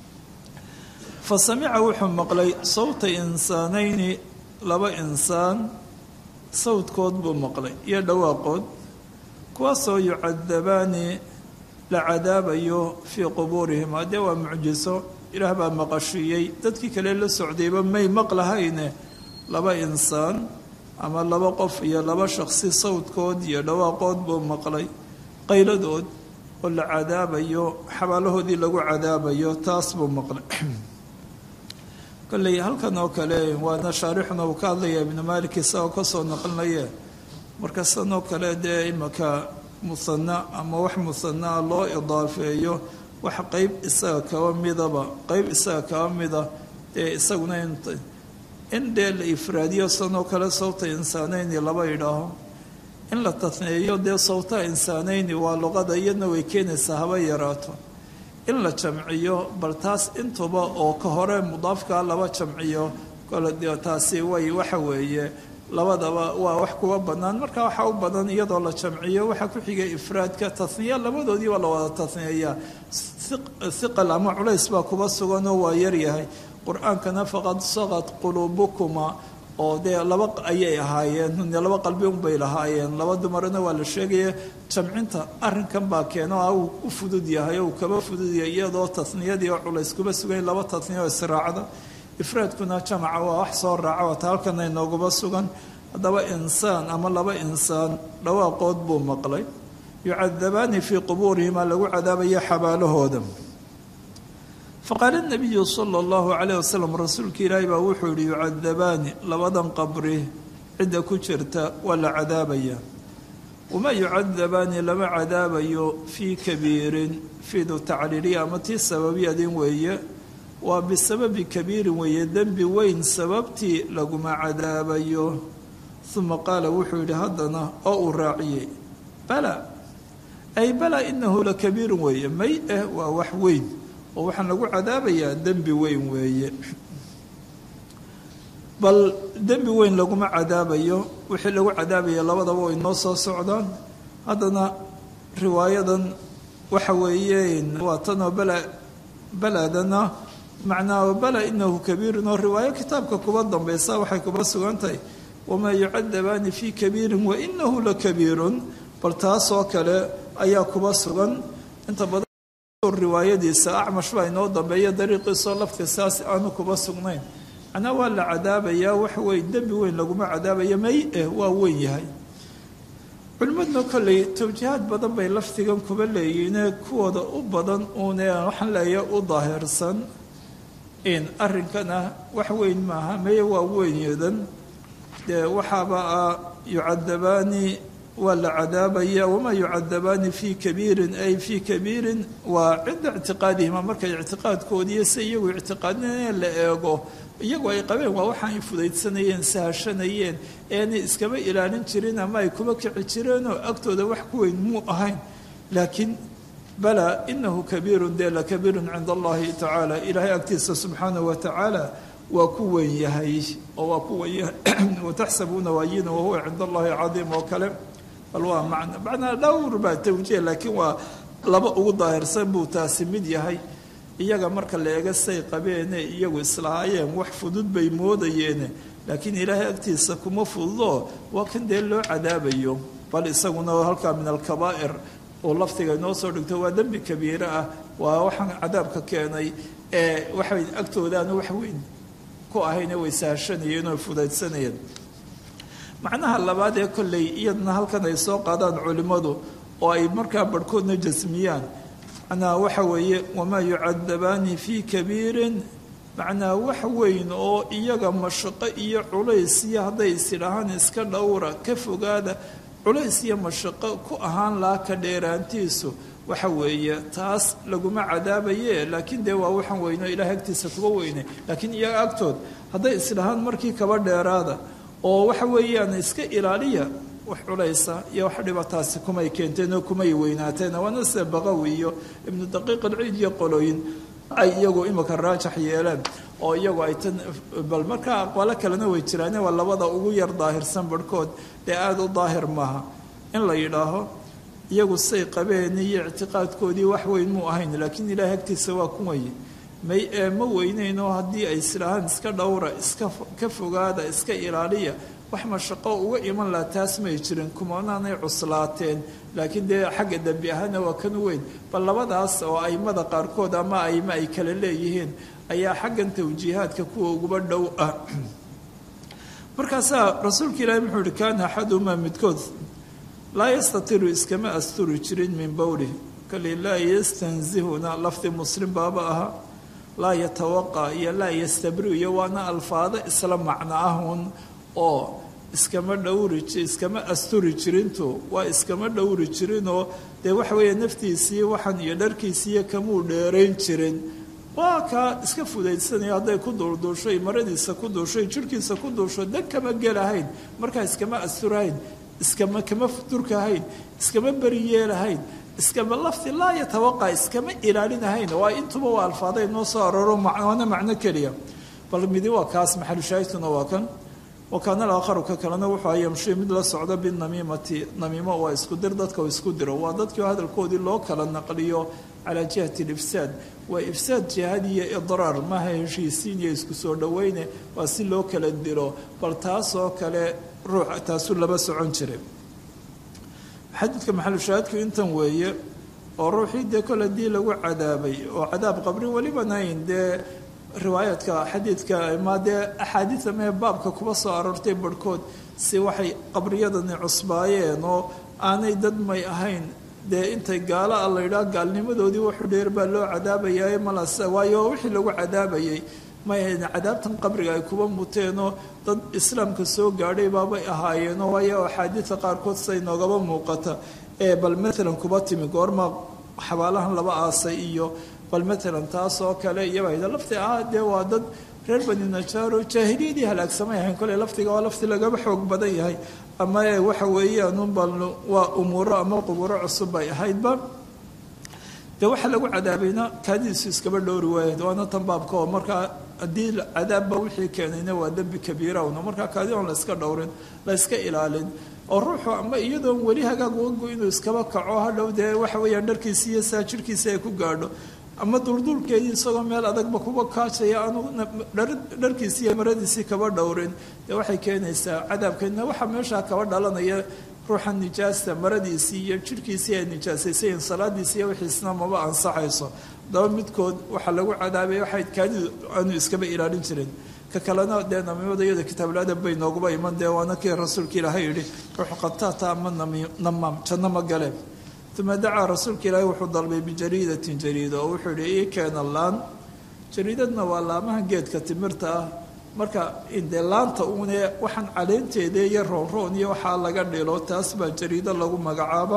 fa samica wuxuu maqlay sawta insaanayni laba insaan sawdkood buu maqlay iyo dhawaaqood kuwaasoo yucadabaani la cadaabayo fii qubuurihim haddee waa mucjiso ilaah baa maqashiiyey dadkii kale la socdayba may maqlahayne laba insaan ama laba qof iyo laba shakhsi sawdkood iyo dhawaaqood buu maqlay qayladood oo la cadaabayo xabaalahoodii lagu cadaabayo taas buu maqlay kolley halkan oo kale waana shaarixuna uu ka hadlaya ibnu maalik isagoo kasoo naqlinaye marka san oo kale dee imaka musanna ama wax musanaa loo idaafeeyo wax qeyb isaga kaba midaba qeyb isaga kaba mida dee isaguna in dee la ifraadiyo sanoo kale sawta insaanayni laba idhaaho in la tasneeyo dee sawta insaanayni waa luqada iyadna way keenaysaa haba yaraato in la jamciyo bal taas intuba oo ka hore mudaafkaa laba jamciyo kole taasi way waxa weeye labadaba waa wax kuwa bannaan marka waxaa u badan iyadoo la jamciyo waxaa ku xigay ifraadka tasniya labadoodii waa la wada tasniyeeyaa hiqal ama culays baa kuba suganoo waa yaryahay qur-aankana faqad saqad quluubukuma oo dee laba ayay ahaayeen laba qalbi unbay lahaayeen laba dumarna waa la sheegaya jamcinta arrinkan baa keeno a uu u fudud yahay oo uu kaba fudud yahay iyadoo tasniyadii oo culays kuba sugan laba tasniya oo israacda ifraadkuna jamaca waa wax soo raaca waata halkana inooguba sugan haddaba insaan ama laba insaan dhawaaqood buu maqlay yucadabaani fii qubuurihimaa lagu cadaabaya xabaalahooda faqaala nabiyu sala allahu calayh wasalam rasuulka ilaahi baa wuxuu yihi yucadabaani labadan qabri cidda ku jirta waa la cadaabaya wamaa yucadabaani lama cadaabayo fii kabiirin fiidu tacliiliya ama tii sababiyadin weeye waa bisababi kabiirin weeye dembi weyn sababtii laguma cadaabayo uma qaala wuxuu yihi haddana oo uu raaciyey bala ay bala inahu la kabiirun weeye may ah waa wax weyn oo waxaan lagu cadaabayaa dembi weyn weeye bal dembi weyn laguma cadaabayo wixii lagu cadaabaya labadaba way noo soo socdaan haddana riwaayadan waxa weeyeen waa tanoo bala baladana macnaa bala inahu kabiirun oo riwaayo kitaabka kuba dambaysa waxay kuba sugan tahay wamaa yucadabaani fii kabiirin wainahu lakabiirun bal taasoo kale ayaa kuba sugan inta badan riwaayadiisa acmash baa inoo dambeeya dariiqiisoo lafti saas aanu kuba sugnayn macnaa waa la cadaabayaa wax weyn dembi weyn laguma cadaabaya may eh waa weyn yahay culimmaduna kolley tawjiihaad badan bay laftigan kuba leeyihiine kuwooda u badan uune waxaan leeyahay u daahirsan in arrinkana wax weyn maaha maye waa weynyadan dee waxaaba ah yucadabaani waa la cadaabaya wamaa yucadabaani fii kabiirin ay fii kabiirin waa cinda ictiqaadihima markay ictiqaadkoodiiyo se iyagu ictiqaadinayeen la eego iyagu ay qabeen waa waxaay fudaydsanayeen sahashanayeen eena iskaba ilaalin jirin ama ay kuba kici jireenoo agtooda wax ku weyn muu ahayn laakiin bala inahu kabiirun dee la kabiirun cinda allahi tacaala ilaahay agtiisa subxaanahu watacaala waa ku weyn yahay oo waa ku weyn yahay wataxsabuuna waayina wahuwa cinda allahi cadiim oo kale bal waa macna macnaa dhowr baa tawjiih laakiin waa laba ugu daahirsan buu taasi mid yahay iyaga marka la eega say qabeene iyagu islahaayeen wax fudud bay moodayeene laakiin ilaahay agtiisa kuma fududo waa kan dee loo cadaabayo bal isaguna halkaa min alkabaa'ir oo laftiga inoo soo dhigto waa dembi kabiire ah waa waxaan cadaabka keenay ee waxay agtoodaana wax weyn ku ahayne way saashanayeen oo fudaydsanayeen macnaha labaad ee kolley iyadna halkan ay soo qaadaan culimmadu oo ay markaa barhkoodna jasmiyaan macnaha waxa weeye wamaa yucadabaani fii kabiirin macnaa wax weyn oo iyaga mashaqo iyo culays iyo hadday isidhahaan iska dhowra ka fogaada culays iyo mashaqo ku ahaan laha ka dheeraantiisu waxa weeye taas laguma cadaabaye laakiin dee waa waxaan weyno ilahay agtiisa kuba weyne laakiin iyaga agtood hadday isdhahaan markii kaba dheeraada oo waxa weeyaan iska ilaaliya wax culaysa iyo wax dhibataasi kumay keenteen oo kumay weynaateen waana sida baqawi iyo ibnu daqiiq alciid iyo qolooyin ay iyagu imika raajax yeeleen oo iyagu ay tan bal markaa aqwaalo kalena way jiraane waa labada ugu yar daahirsan barhkood dee aada u daahir maaha in la yidhaaho iyagu say qabeen iyo ictiqaadkoodii wax weyn muu ahayn laakiin ilaahay agtiisa waa ku weye may ee ma weyneynoo haddii ay islahaan iska dhowra iska ka fogaada iska ilaaliya wax mashaqo uga iman laha taas may jirin kumanaanay cuslaateen laakiin dee xagga dembi ahaana waa kan weyn bal labadaas oo aimada qaarkood ama aimo ay kala leeyihiin ayaa xaggan tawjiihaadka kuwa uguba dhow ah markaasaa rasuulka ilaahi muxuu yihi kaana axaduhumaa midkood laa yastatiru iskama asturi jirin min bowlih kali laa yastanzihuna lafdi muslim baaba ahaa laa yatawaqa iyo laa yastabriu iyo waana alfaado isla macno ahun oo iskama dhowri iskama asturi jirintu waa iskama dhowri jirinoo dee waxa weeye naftiisii waxan iyo dharkiisiiyo kamuu dheerayn jirin waa kaa iska fudaydsanaya hadday ku duulduushay maradiisa ku duushay jirhkiisa ku duusho dan kama gelahayn markaa iskama asturahayn iskama kama durkahayn iskama beriyeelahayn iskama lafti laa yatawaqa iskama ilaalinahayn waa intuba waa alfaaday noo soo arooro waana macno keliya bal midi waa kaas maxalushaahidkuna waa kan wakaana alaakharu ka kalena wuxuu yamshi mid la socda binamiimati namiimo waa isku dir dadka isku diro waa dadkii hadalkoodii loo kala naqliyo calaa jihati alifsaad waa ifsaad jihad iyo idraar maaha heshiisiin iyo isku soo dhoweyne waa si loo kala diro bal taasoo kale ruux taasuu laba socon jiray xadiidka maxalushaahidku intan weeye oo ruuxii dee kol haddii lagu cadaabay oo cadaab qabri welibanayn dee riwaayaadka xadiidka ma dee axaadiida mee baabka kuba soo aroortay barhkood si waxay qabriyadani cusbaayeen oo aanay dad may ahayn dee intay gaalo a la yidhaah gaalnimadoodii wuxuu dheer baa loo cadaabayay malas waayo wixii lagu cadaabayay may ahayn cadaabtan qabriga ay kuba muteenoo dad islaamka soo gaadhay baabay ahaayeenoo waayo axaadiidka qaarkood say noogaba muuqata ee bal matalan kuba timi goorma xabaalahan laba aasay iyo bal matalan taas oo kale iyaba lafti ah dee waa dad reer bani najaaro jaahiliyadii halaagsamay ahayn kole laftiga waa lafti lagaba xoog badan yahay ama waxa weeyaan unbal waa umuuro ama quburo cusub bay ahaydba dee waxaa lagu cadaabayna kaadidiisu iskaba dhowri waayed waana tan baabka oo markaa haddii cadaabba wixii keenayna waa dembi kabiira una markaa kaadi on la iska dhowrin la iska ilaalin oo ruuxu ama iyadoon weli hagaag uga inuu iskaba kaco hadhow dee waxa weeyaan dharkiisi iyo saa jirhkiisa ay ku gaadho ama duulduulkeedii isagoo meel adagba kuba kaajaya aanu dharkiisii iyo maradiisii kaba dhowrin dee waxay keenaysaa cadaabkeedna waxaa meeshaa kaba dhalanaya ruuxa nijaasta maradiisii iyo jirhkiisii ay nijaasaysayiin salaadiisi iyo wixiisna maba ansaxayso daba midkood waxaa lagu cadaabay waxay kaadidu aanu iskaba ilaalin jirin ka kalena dee namiimada iyada kitaabuladab bay nooguba iman dee waana kii rasuulka ilaahay yidhi ruuxu qataata ama namaam janno ma galeen uma dacaa rasuulka ilaahi wuxuu dalbay bijariidatin jariida oo wuxuu yihi ii keena laan jariidadna waa laamaha geedka timirta ah marka dee laanta uune waxaan caleenteeda iyo roonroon iyo waxaa laga dhilo taas baa jariido lagu magacaaba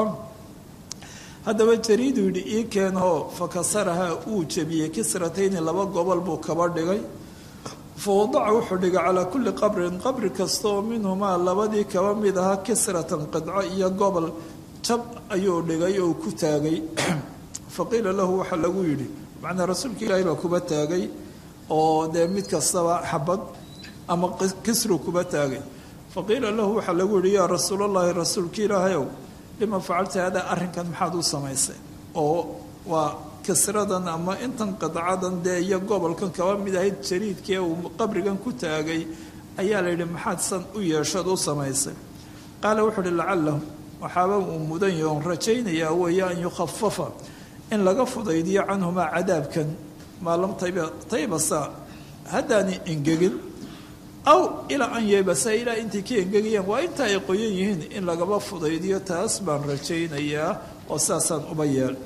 haddaba jariidu yidhi ii keenoo fakasaraha uu jebiyey kisratayni laba gobol buu kaba dhigay fa wadaca wuxuu dhigay calaa kulli qabrin qabri kasta oo minhumaa labadii kaba mid ahaa kisratan qidco iyo gobol jab ayuu dhigay oo ku taagay faqiila lahu waxaa lagu yidhi macnaa rasuulka ilaahi baa kuba taagay oo dee mid kastaba xabad ama kisru kuba taagay faqiila lahu waxaa lagu yidhi yaa rasuulallaahi rasuulka ilaahayow lima facalta hada arrinkan maxaad u samaysay oo waa kisradan ama intan qidcadan dee iyo gobolkan kaba mid ahayd jariidkee uu qabrigan ku taagay ayaa la yidhi maxaad san u yeeshood u samaysay qaala wuxuu uhi lacalahu waxaaba uu mudan yahay oon rajaynayaa weeye an yukhafafa in laga fudaydiyo canhumaa cadaabkan maa lam tayba taybasa haddaani engegin aw ilaa an yeebasa ilaa intay ka engegayaan waa inta ay qoyan yihiin in lagaba fudaydiyo taas baan rajaynayaa oo saasaan uba yeel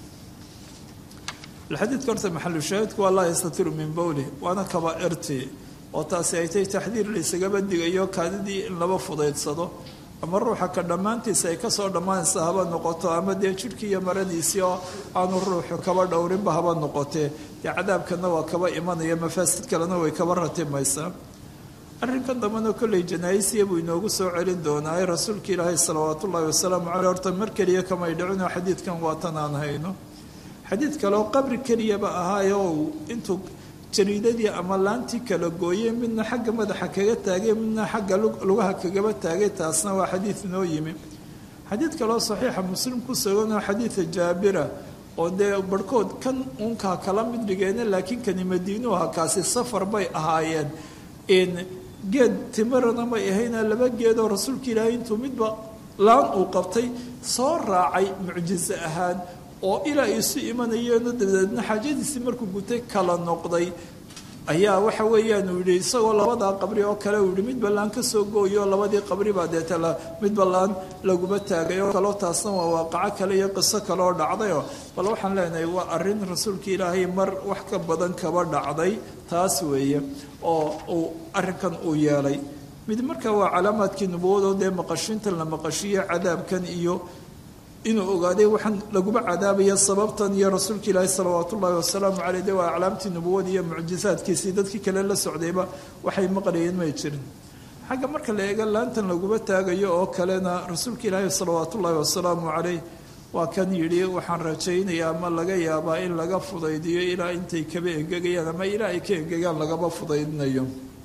xadiidka horta maxalu shaahidku waa laa yastatiru min bowlih waana kabaairtii oo taasi ay tay taxdiir laysagaba digayo kaadidii in laba fudaydsado ama ruuxa ka dhammaantiisa ay kasoo dhammaanaysa haba noqoto ama dee jidhkii iyo maradiisii oo aanu ruuxu kaba dhowrinba haba noqotee dee cadaabkana waa kaba imanaya mafaasid kalena way kaba ratimaysaa arrinkan dambena kolley janaayisiya buu inoogu soo celin doonaa rasuulka ilaahay salawaatu ullaahi wasalaamu caleyh horta mar keliya kamay dhicinoo xadiidkan waatan aan hayno xadiid kale oo qabri keliyaba ahaayo ou intuu jariidadii ama laantii kala gooyey midna xagga madaxa kaga taagay midna xagga lugaha kagaba taagay taasna waa xadiid inoo yimi xadiid kaleoo saxiixa muslim ku suganoo xadiida jaabira oo dee barhkood kan uunkaa kala mid dhigeena laakiin kani madiinuhu ha kaasi safar bay ahaayeen in geed timirana may ahayna laba geedoo rasuulka ilaahay intuu midba laan uu qabtay soo raacay mucjiso ahaan oo ilaa isu imanayeeno dabadeedna xaajadiisii markuu gutay kala noqday ayaa waxa weeyaan uu yidhi isagoo labadaa qabri oo kale uu yihi mid ballaan ka soo gooyo labadii qabri baa deeta mid ballaan laguma taagay oo kaleo taasna waa waaqaco kale iyo qiso kale oo dhacdayoo bal waxaan leenahay waa arrin rasuulka ilaahay mar wax ka badan kaba dhacday taas weeye oo uu arrinkan uu yeelay mid marka waa calaamaadkii nubuwadoo dee maqashiintan la maqashiyo cadaabkan iyo inuu ogaaday waxaan laguma cadaabaya sababtan iyo rasuulka ilaahi salawaat ullaahi wasalaamu caleyh de waa aclaamtii nubuwada iyo mucjisaadkiisii dadkii kale la socdayba waxay maqlayeen may jirin xagga marka la eega laantan laguma taagayo oo kalena rasuulka ilaahi salawaat ullaahi wasalaamu caleyh waa kan yidhi waxaan rajaynayaa ama laga yaabaa in laga fudaydiyo ilaa intay kaba engegayaan ama ilaa ay ka engegaan lagaba fudaydinayo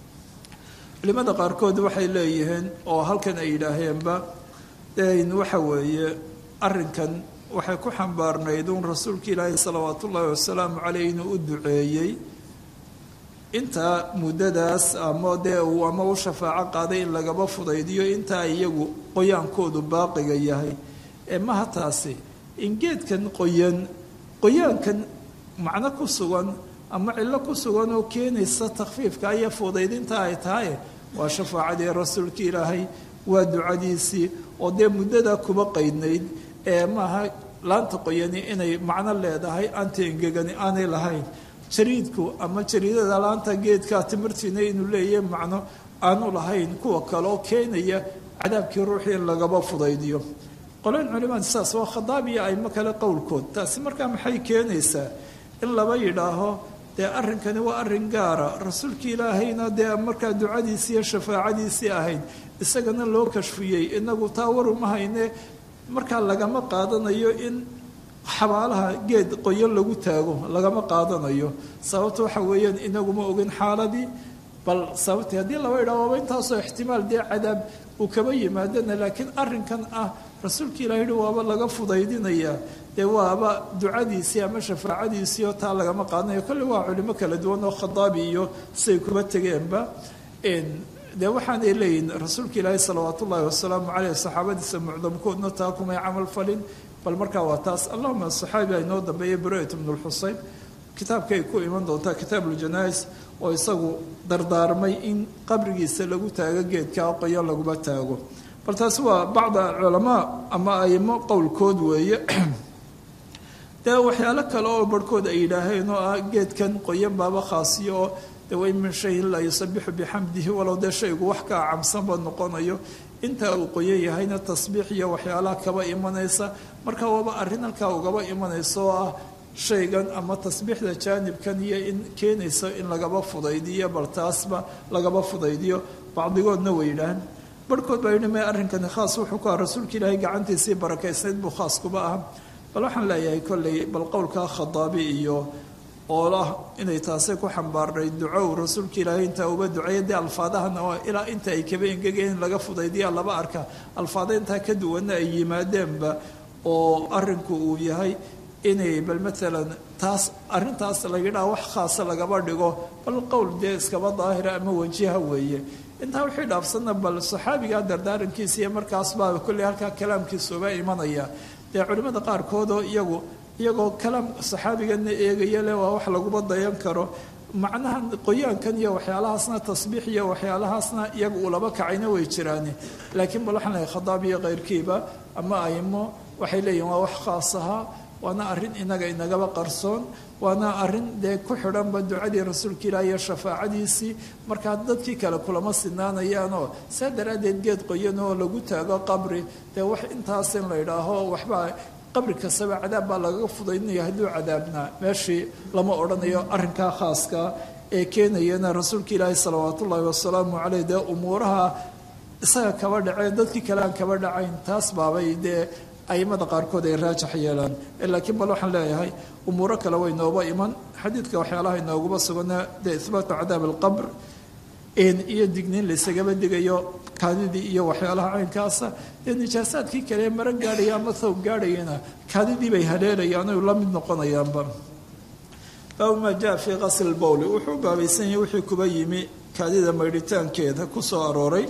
culimada qaarkood waxay leeyihiin oo halkan ay yidhaaheenba waxa weeye arrinkan waxay ku xambaarnayd uun rasuulka ilaahi salawaat ullaahi wasalaamu caleyh inuu u duceeyey intaa muddadaas ama dee uu ama u shafaaco qaaday in lagaba fudaydiyo intaa iyagu qoyaankoodu baaqiga yahay ee maha taasi in geedkan qoyan qoyaankan macno ku sugan ama cillo ku sugan oo keenaysa takhfiifka iyo fudaydinta ay tahay waa shafaacadii rasuulka ilaahay waa ducadiisii oo dee muddadaa kuba qaydnayd ee maaha laanta qoyani inay macno leedahay anta engegani aanay lahayn jariidku ama jariidada laanta geedkaa timirtiina inuu leeyahay macno aanu lahayn kuwa kale oo keenaya cadaabkii ruuxii in lagaba fudaydiyo qoleen culimada saas waa khadaab iyo aymo kale qowlkood taasi markaa maxay keenaysaa in laba yidhaaho dee arrinkani waa arrin gaara rasuulka ilaahayna dee markaa ducadiisii iyo shafaacadiisii ahayd isagana loo kashfiyey inagu taa waruma hayne markaa lagama qaadanayo in xabaalaha geed qoyan lagu taago lagama qaadanayo sababta waxa weeyaan inaguma ogin xaaladii bal sababtii haddii laba idhaa waaba intaasoo ixtimaal dee cadaab uu kaba yimaadana laakiin arrinkan ah rasuulka ilahi yihi waaba laga fudaydinayaa dee waaba ducadiisii ama shafaacadiisii oo taa lagama qaadanayo kolley waa culimo kala duwan oo khadaabi iyo siay kuba tegeenba dee waxaanay leeyihin rasuulka ilaahi salawaat ullaahi wasalaamu caleyh saxaabadiisa mucdamkoodna taa kumay camal falin bal markaa waa taas allahuma saxaabi inoo dambeeyay burayt bnu lxuseyn kitaabkay ku iman doontaa kitaab uljanais oo isagu dardaarmay in qabrigiisa lagu taago geedkaa qoyan laguma taago bal taasi waa bacda culamaa ama aimo qowlkood weeye dee waxyaalo kale oo barhkood ay yidhaaheen oo ah geedkan qoyan baaba khaasiyo oo de wain min shayin laa yusabixu bixamdihi walow dee shaygu wax ka acamsanba noqonayo intaa uu qoyan yahayna tasbiix iyo waxyaalaha kaba imanaysa marka waaba arrin halkaa ugaba imanaysa oo ah shaygan ama tasbiixda jaanibkan iyo in keenaysa in lagaba fudaydiyo bal taasba lagaba fudaydiyo bacdigoodna way yidhaahan barhkood baa yidhi may arrinkani khaas wuxuu ku ah rasuulka ilaahay gacantiisii barakaysnayd buu khaas kuba ah bal waxaan leeyahay kolley bal qowlkaa khadaabi iyo oo ah inay taasi ku xambaarnay ducow rasuulka ilaahay intaa uba duceeya dee alfaadahana oo ilaa inta ay kaba engegeen laga fudaydiya laba arka alfaada intaa ka duwanna ay yimaadeenba oo arrinku uu yahay inay bal maalan taas arrintaas laga dhaha wax khaasa lagaba dhigo bal qowl dee iskaba daahira ama wajiha weeye intaa wixii dhaafsanna bal saxaabigaa dardaarankiisa iyo markaas baa kolley halkaa kalaamkiisa uga imanaya dee culimmada qaarkoodoo iyagu iyagoo kalaam saxaabigana eegaya le waa wax laguba dayan karo macnaha qoyaankan iyo waxyaalahaasna tasbiix iyo waxyaalahaasna iyaga uu laba kacayna way jiraan laakiin bal waxaan leeyahay khadaab iyo keyrkiiba ama aimo waxay leeyihin waa wax khaas ahaa waana arrin inaga inagaba qarsoon waana arrin dee ku xidhanba ducadii rasuulka ilaah iyo shafaacadiisii markaa dadkii kale kulama sinaanayaanoo saa daraaddeed geed qoyan oo lagu taago qabri dee wax intaas in la idhaaho waxbaa qabri kastaba cadaab baa lagaga fudaydinaya hadduu cadaabnaa meeshii lama odhanayo arrinkaa khaaska ee keenayana rasuulka ilaahi salawaatu ullaahi wasalaamu caleyh dee umuuraha isaga kaba dhaceen dadkii kale aan kaba dhacayn taas baabay dee aimada qaarkood ay raajax yeelaan laakiin bal waxaan leeyahay umuuro kale way nooba iman xadiidka waxyaalaha inooguba sugana dee ihbaatu cadaab alqabr iyo digniin laysagaba digayo kaadidii iyo waxyaalaha caynkaasa dee nijaasaadkii kale mara gaadhaya ama thawb gaadhayana kaadidii bay haleelayaan oy la mid noqonayaanba baabu maa jaa fii qasli lbowli wuxuu baabaysan yahay wixii kuba yimi kaadida maydhitaankeeda ku soo arooray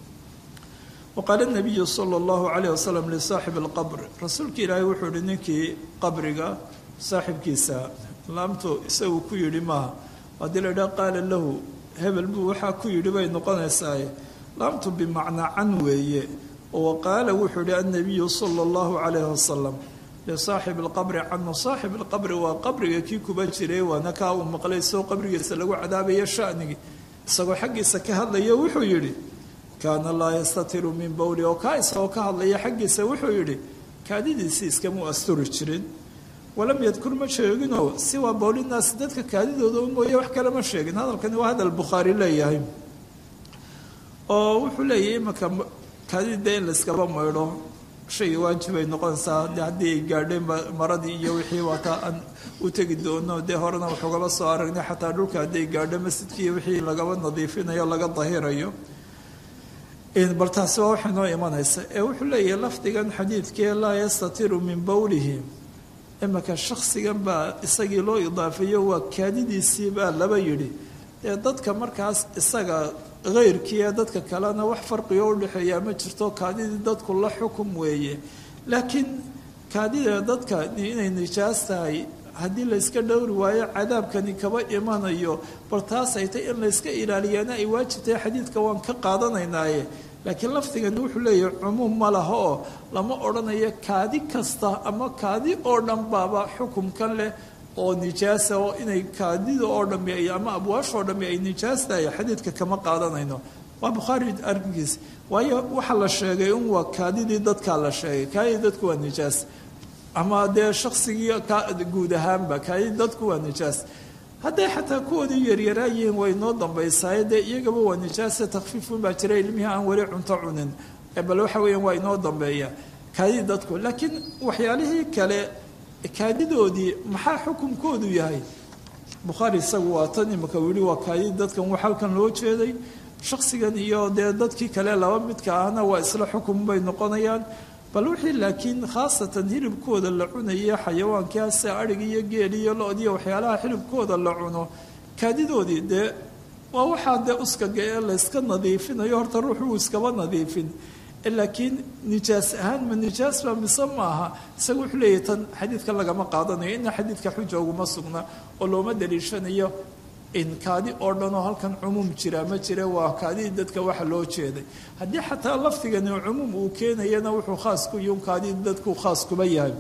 waqaala nabiyu sala allahu calayh wasalam lisaaxibi alqabr rasuulka ilaahay wuxuu yihi ninkii qabriga saaxibkiisa laamtu isagu ku yidhi maaha haddii la idhaha qaala lahu hebel buu waxaa ku yidhi bay noqonaysaa laamtu bimacnaa can weeye oo qaala wuxuu yihi annabiyu sala allahu calayh wasalam lisaaxibi alqabri canhu saaxib alqabri waa qabriga kii kuba jiray waana kaa uu maqlay soo qabrigiisa lagu cadaabayo shanigi isagoo xaggiisa ka hadlayo wuxuu yidhi kaana laa yastatiru min bowli oo kaa isagoo ka hadlaya xaggiisa wuxuu yidhi kaadidiisii iskamuu asturi jirin walam yadkur ma sheeginoo siwaa bowlinaasi dadka kaadidooda u mooye wax kale ma sheegin hadalkani waa hadal bukhaari leeyahay oo wuxuu leeyahay imanka kaadida in layskaba maydho shay waajibay noqonaysaa de haddii ay gaadheen maradii iyo wixii waataa aan u tegi doono dee horena waxugaba soo aragnay xataa dhulka hadday gaadho masjidkii wixii lagaba nadiifinayo laga dahirayo bal taasi waa waxay noo imanaysa ee wuxuu leeyahay lafdigan xadiidkee laa yastatiru min bowlihi imanka shaksigan baa isagii loo idaafeeyo waa kaadidiisii baa laba yidhi dee dadka markaas isaga keyrkiiee dadka kalena wax farqigo udhexeeyaa ma jirto kaadidii dadku la xukum weeye laakiin kaadida dadka inay nijaas tahay haddii layska dhowri waayo cadaabkani kaba imanayo bal taas ay tay in layska ilaaliyaana ay waajibtahay xadiidka waan ka qaadanaynaaye laakiin lafdigani wuxuu leeyahay cumuum ma laha oo lama odhanayo kaadi kasta ama kaadi oo dhan baaba xukumkan leh oo nijaasa oo inay kaadida oo dhami ama abwaasha oo dhami ay nijaas tahay xadiidka kama qaadanayno waa bukhaari arrinkiisa waayo waxa la sheegay un waa kaadidii dadkaa la sheegay kaadidii dadku waa nijaas ama dee shaksigii guud ahaanba kaadidii dadku waa nijaas hadday xataa kuwoodii yaryaraa yihiin way noo dambaysaaye dee iyagaba waa nijaasa takfiifun baa jira ilmihii aan weli cunto cunin bal waxa weeyaan waa inoo dambeeya kaadidii dadku laakiin waxyaalihii kale kaadidoodii maxaa xukunkoodu yahay bukhaari isagu waa tan imaka wili waa kaadidii dadkan wax halkan loo jeeday shaksigan iyo dee dadkii kale laba midka ahna waa isla xukum bay noqonayaan bal wixii laakiin khaasatan hilibkooda la cunaya xayawaankaasi adhig iyo geel iyo lo-diyo waxyaalaha hilibkooda la cuno kaadidoodii dee waa waxaa dee uskaga ee layska nadiifinayo horta ruux uu iskaba nadiifin laakiin nijaas ahaan ma nijaas baa mise maaha isaga wuxuu leeyahay tan xadiidka lagama qaadanayo ina xadiidka xuja uguma sugna oo looma daliishanayo in kaadi oo dhan oo halkan cumuum jira ma jira waa kaadidii dadka waxa loo jeeday haddii xataa lafdigani cumuum uu keenayana wuxuu khaas ku yihi kaadidii dadku khaas kuba yahay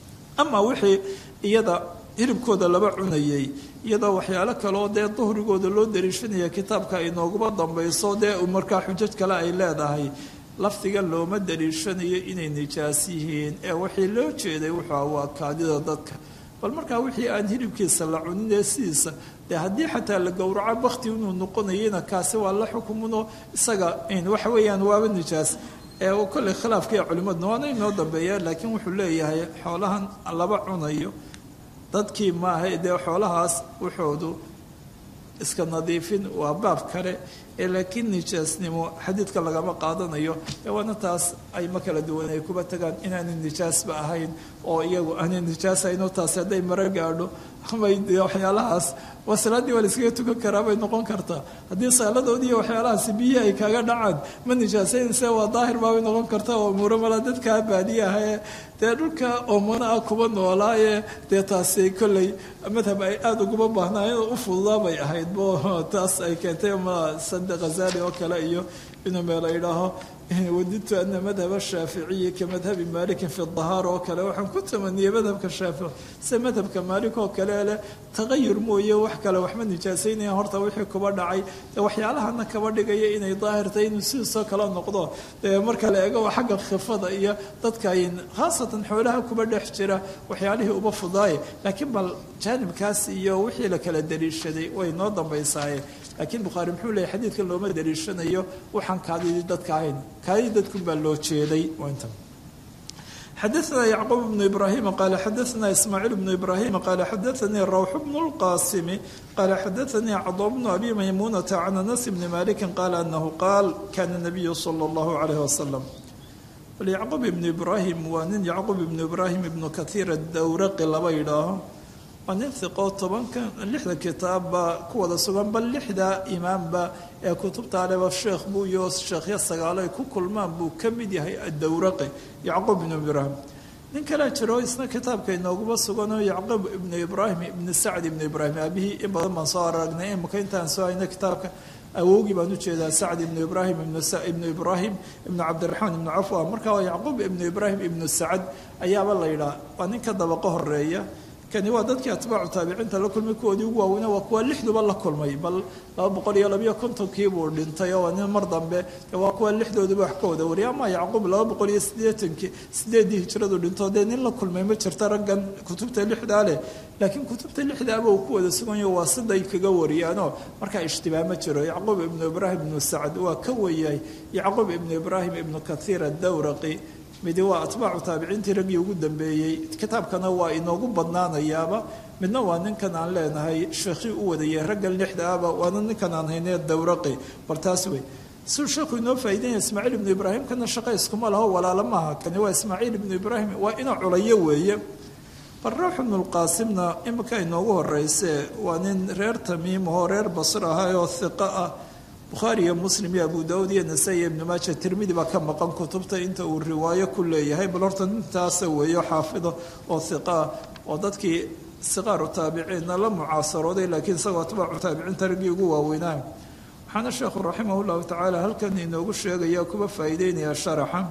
ama wixii iyada hilibkooda laba cunayay iyadoo waxyaalo kaleoo dee duhrigooda loo daliishanaya kitaabka ay nooguma dambayso dee markaa xujaj kale ay leedahay lafdiga looma daliishanayo inay nijaas yihiin ee wixii loo jeeday wuxuu waa kaadida dadka bal markaa wixii aan hilibkiisa la cunin ee sidiisa dee haddii xataa la gowraco bakti inuu noqonayana kaasi waa la xukumunoo isaga waxa weeyaan waaba nijaas ee kolley khilaafkii culimaduna waana inoo dambeeya laakiin wuxuu leeyahay xoolahan laba cunayo dadkii maaha dee xoolahaas wuxoodu iska nadiifin waa baab kale ee laakiin nijaasnimo xadiidka lagama qaadanayo ee waana taas ay ma kala duwan ay kuba tagaan inaanay nijaasba ahayn oo iyagu aanay nijaasahayn oo taasi hadday maro gaadho amay dee waxyaalahaas waa salaaddii waa la iskaga tukan karaa bay noqon kartaa haddii saaladoodii iyo waxyaalahaasi biyihi ay kaaga dhacaan ma nijaasaynayse waa daahir baabay noqon kartaa oo umuuro mala dadkaa baadiye aha ee dee dhulka oomana ah kuba noolaaye dee taasi kolley madhab ay aada uguma baahnaayeen u fududaa bay ahayd bo taas ay keentay ma sade khazali oo kale iyo inuu meel ay idhaaho wadidtu ana madhab shaaficiyi ka madhabi maalikin fi dahaara oo kale waxaan ku tamaniyey madhabka shaafici se madhabka maalik oo kale leh tagayur mooye wax kale waxma nijaasaynaya horta wixii kuba dhacay waxyaalahana kaba dhigaya inay daahirtay inuu sidiisoo kale noqdo marka la eego xagga khifada iyo dadka ay khaasatan xoolaha kuba dhex jira waxyaalihii uba fudaaye laakiin bal jaanibkaas iyo wixii la kala daliishaday way noo dambaysaaye laakiin bukhaari muxuu leeyahy xadiidkan looma daliishanayo waxaan kaadidii dadka ahayn kaadidii dadkun baa loo jeeday inta xadaثna yacquub bnu ibraahima qaala xadaثna ismaaciil bnu ibraahima qaala xadaثanii rawx bnu اlqaasimi qaala xadaثanii cadoo bnu abi maymuunata can anas bni maliki qaala anahu qaal kana nabiyu salى اllahu alayh wasalam yacquub ibnu ibraahim waa nin yacquub ibnu ibraahim ibnu kathiir adawraqi laba yidhaaho waa nin hiqoo tobanka lixda kitaabba ku wada sugan bal lixda imaamba ee kutubta aleba sheekh buu iyo sheekhya sagaalo ay ku kulmaan buu ka mid yahay addawraqi yacquub ibnu ibraahim nin kalea jiro isna kitaabka inooguba suganoo yacquub ibnu ibraahim ibnu sacd ibnu ibraahim aabihii in badan baan soo aragnay imaka intaan soo hayna kitaabka awowgii baan ujeedaa sacd ibnu ibraahim ibnu ibraahim ibnu cabdiraxmaan ibnu cafwa markaa waa yacquub ibnu ibraahim ibnu sacd ayaaba la yidhaha waa ninka dabaqo horeeya kani waa dadkii atbaacu taabiciinta la kulmay kuwoodii ugu waaweyna waa kuwa lixduba la kulmay bal laba boqol iyo labayo kontonkii buu dhintay oo waa nin mar dambe waa kuwa lixdooduba wax ka wada wariya ama yacquub laba boqol iyo siddeetankii sideeddii hijradu dhinto dee nin la kulmay ma jirta raggan kutubta lixdaa leh laakiin kutubta lixdaaba uu ku wada suganyo waa siday kaga wariyaanoo markaa ishtibaah ma jiro yacquub ibnu ibraahim ibnu sacd waa ka weyahay yacquub ibnu ibraahim ibnu kathiir addawraqi midi waa atbaacu taabiciintii raggii ugu dambeeyey kitaabkana waa inoogu badnaanayaaba midna waa ninkan aan leenahay sheekhii u wadayay raggan lixda ahba waana ninkan aan haynee dawraqi bal taas wey siuu sheekhu inoo faa'ideynaya ismaaciil ibnu ibraahim kana shaqo iskuma laho walaalo maaha kani waa ismaaciil ibnu ibraahim waa ina culayo weeye bal rawx ibnu lqaasimna imika inoogu horeyse waa nin reer tamiim oo reer basr ahaa oo hiqa ah bukhaari iyo muslim iyo abu daawud iyo nasaa-i iyo ibnu maaja tirmidi baa ka maqan kutubta inta uu riwaayo ku leeyahay bal horta nintaasa weeyo xaafido oo hiqaa oo dadkii siqaaru taabiciinna la mucaasarooday laakiin isagoo atbaacu taabiciinta raggii ugu waaweynaa waxaana sheekhu raximah llahu tacaala halkan inoogu sheegaya kuba faa'iideynaya sharaxa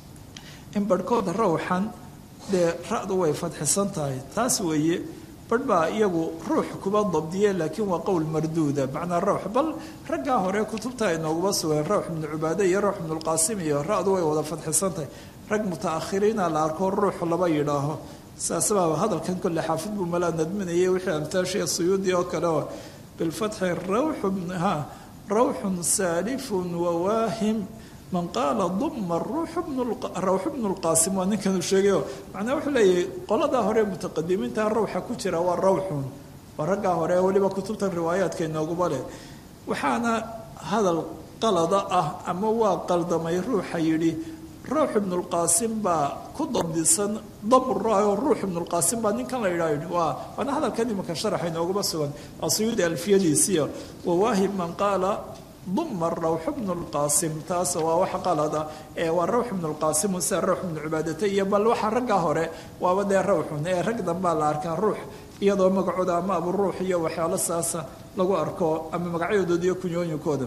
in barhkood rawxan dee ra-du way fadxisan tahay taas weeye barh baa iyagu ruux kuba dabdiye laakiin waa qowl marduuda macnaa rawx bal raggaa hore kutubta inooguba sugeen rawx ibnu cubaade iyo rawx ibnu lqaasim iyo ra-du way wada fadxisan tahay rag mutaakhiriina la arko ruux laba yidhaaho saasabaa hadalkan kolle xaafid buu malaa nadminayay wixii amtaashiya suyuudi oo kale oo bilfatxi rawxha rawxun saalifun wawaahim man qaala duma rawx bnu lqaasim waa ninkan uu sheegayo macnaa wuxuu leeyahay qoladaa hore mutaqadimiinta rawxa ku jira waa rawxun waa raggaa hore weliba kutubtan riwaayaadka inooguba leh waxaana hadal qalada ah ama waa qaldamay ruuxa yidhi rawx ibnu lqaasim baa ku dabdisan damurayo ruux ibnu lqaasim baa ninkan la yidhaha yidhi waa waana hadalkan imanka sharaxa inooguba sugan waa suyuudi alfiyadiisiyo wawaahib man qaala duma rawx bnu lqaasim taas waa wax qalada ee waa rawx ibnu lqaasim sida rawx ibnu cibaadata iyo bal waxa raggaa hore waaba dee rawxun ee rag dambaa la arkaa ruux iyadoo magacooda ama abu ruux iyo waxyaalo saasa lagu arko ama magacyadooda iyo kunyooyinkooda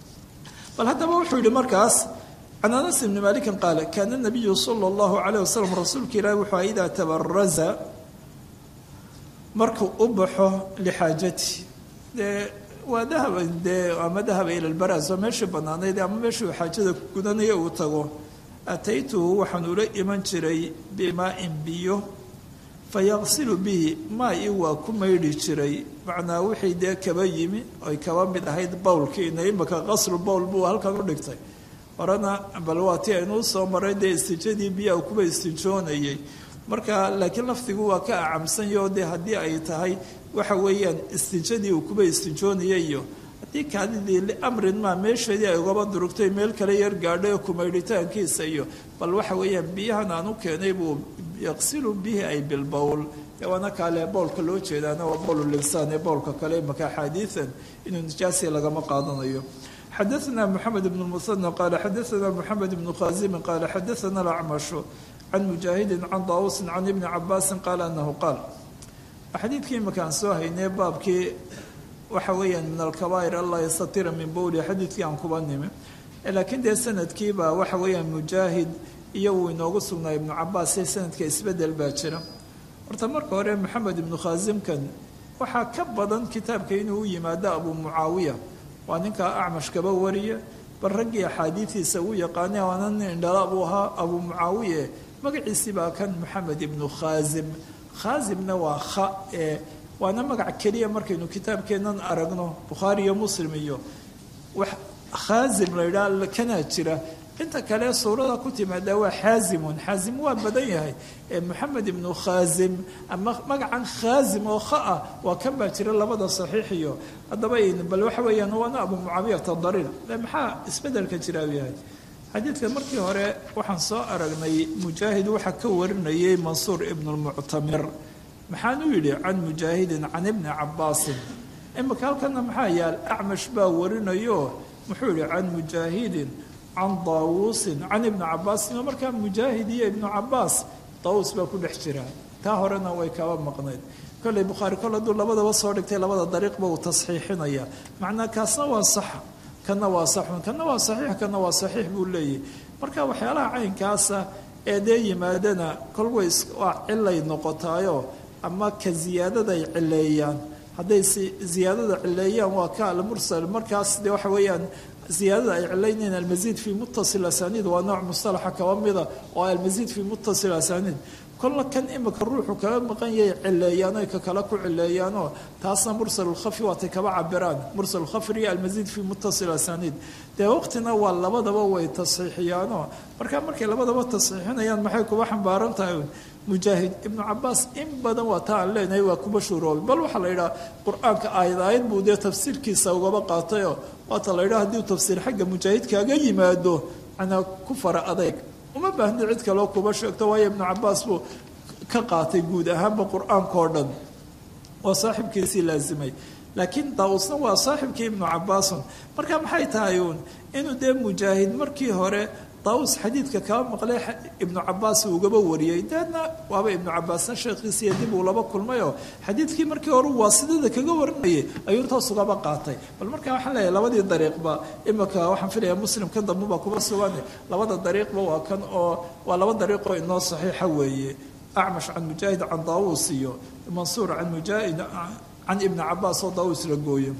bal haddaba wuxuu yidhi markaas can anas ibni malikin qaala kaana nabiyu sala allahu calayh wasalam rasuulka ilaahi wuxuu idaa tabaraza markuu u baxo lixaajati dee waa dahaba dee ama dahaba ila lbaraas oo meeshii banaanayd ama meeshuu xaajada gudanaya uu tago ataytuhu waxaan ula iman jiray bimaa-in biyo fayaqsilu bihi maa-i waa ku maydhi jiray macnaa wixii dee kaba yimi oy kaba mid ahayd bowlkiina imaka qaslu bowl buu halkan u dhigtay horena bal waa tii aynuu soo maray dee istijadii biyaha kuba istijoonayay marka laakiin lafdigu waa ka acamsanyo dee haddii ay tahay waxa weeyaan istijadii uu kuba istijoonaya iyo haddii kaadidii liamrin maa meesheedii ay ugaba durugtay meel kale yar gaadhay oo kumaydhitaankiisa iyo bal waxa weeyaan biyahan aan u keenay buu yaqsilu bihi ay bilbowl waana kaale bowlka loo jeedaana waa bowlulinsaan ee bowlka kale imaka axaadiian inuu nijaasi lagama qaadanayo xadaثna mxamed bn musanى qaala xadaثna mxamed bnu khaazimin qaala xadaثna alacmashu can mujaahidin can daawusin can ibni cabaasin qaala anahu qaal xadiidkii imakaan soo haynay baabkii waxa weeyaan min alkabaa'ir allah yastatira min bowli xadiidkii aan kuba nimi laakiin dee sanadkiiba waxa weeyaan mujaahid iyo uu inoogu sugnaa ibnu cabaas ee sanadka isbedel baa jira horta marka hore maxamed ibnu khaasimkan waxaa ka badan kitaabka inuu u yimaado abu mucaawiya waa ninkaa acmash kaba wariya bal raggii axaadiidiisa uu yaqaanay waana nin indhala buu ahaa abu mucaawiye magaciisii baa kan maxamed ibnu khaasim khaasimna waa kha ee waana magac keliya markaynu kitaabkeennan aragno bukhaari iyo muslim iyo wax khaasim la yidhaha kanaa jira inta kale suurada ku timaada waa xaazimun xaazim waa badan yahay ee moxamed ibnu khaasim ama magacan khaazim oo kha ah waa kan baa jira labada saxiix iyo haddaba bal waxa weeyaan waana abu mucaawiyata dariir maxaa isbedelka jira u yahay xadiidka markii hore waxaan soo aragnay mujaahid waxaa ka warinayay mansuur ibnu lmuctamir maxaan u yidhi can mujaahidin can ibni cabaasin imika halkana maxaa yaal acmash baa warinayo muxuu yihi can mujaahidin can daawuusin can ibni cabaasin oo markaa mujaahid iyo ibnu cabaas daawuus baa ku dhex jira taa horena way kaba maqnayd kolley bukhaari kol hadduu labadaba soo dhigtay labada dariiqba uu tasxiixinaya macnaa kaasna waa saxa kana waa saxun kana waa saxiix kana waa saxiix buu leeyahy marka waxyaalaha caynkaasa ee dee yimaadana kol way waa cilay noqotaayo ama ka ziyaadada ay cileeyaan hadday ziyaadada cileeyaan waa ka almursal markaas dee waxa weeyaan ziyaadada ay cilaynayaan almasiid fii muttasil asaniid waa nooc mustalaxa kaba mida oo almasiid fii muttasil asaniid kolla kan imika ruuxu kaga maqan yahay cileeyaan oy ka kale ku cileeyaanoo taasna mursalulkhafi waatay kaba cabiraan mursalulkhafri iyo almasiid fii muttasil asaniid dee waqtina waa labadaba way tasxiixiyaanoo markaa markay labadaba tasxiixinayaan maxay kuba xambaaran tahay mujaahid ibnu cabaas in badan waa taa aan leenahay waa kuba shuuroobi bal waxaa la yidhaha qur-aanka aayad aayad buu dee tafsiirkiisa ugaba qaatayoo waata la yidhaha hadii tafsiir xagga mujaahidkaaga yimaado manaa ku fara adeyg uma baahni cid kaloo kuba sheegto waayo ibnu cabaas buu ka qaatay guud ahaanba qur-aanka oo dhan waa saaxibkiisii laazimay laakiin daawusna waa saaxibkii ibnu cabaasun marka maxay tahay uun inuu dee mujaahid markii hore daawus xadiidka kaba maqlay ibnu cabaas ugaba wariyey deedna waaba ibnu cabaasna sheekhiisiiyo dib uu laba kulmayoo xadiidkii markii hore waasidada kaga warinayay ayuu taas ugaba qaatay bal markaa waxaan leeyahay labadii dariiqba imika waxaan filayaa muslim ka dambuba kuba sugan labada dariiqba waa kan oo waa laba dariiqoo inoo saxiixa weeye acmash can mujaahid can daawus iyo mansuur can mujaahid can ibni cabaas oo daawus la gooyo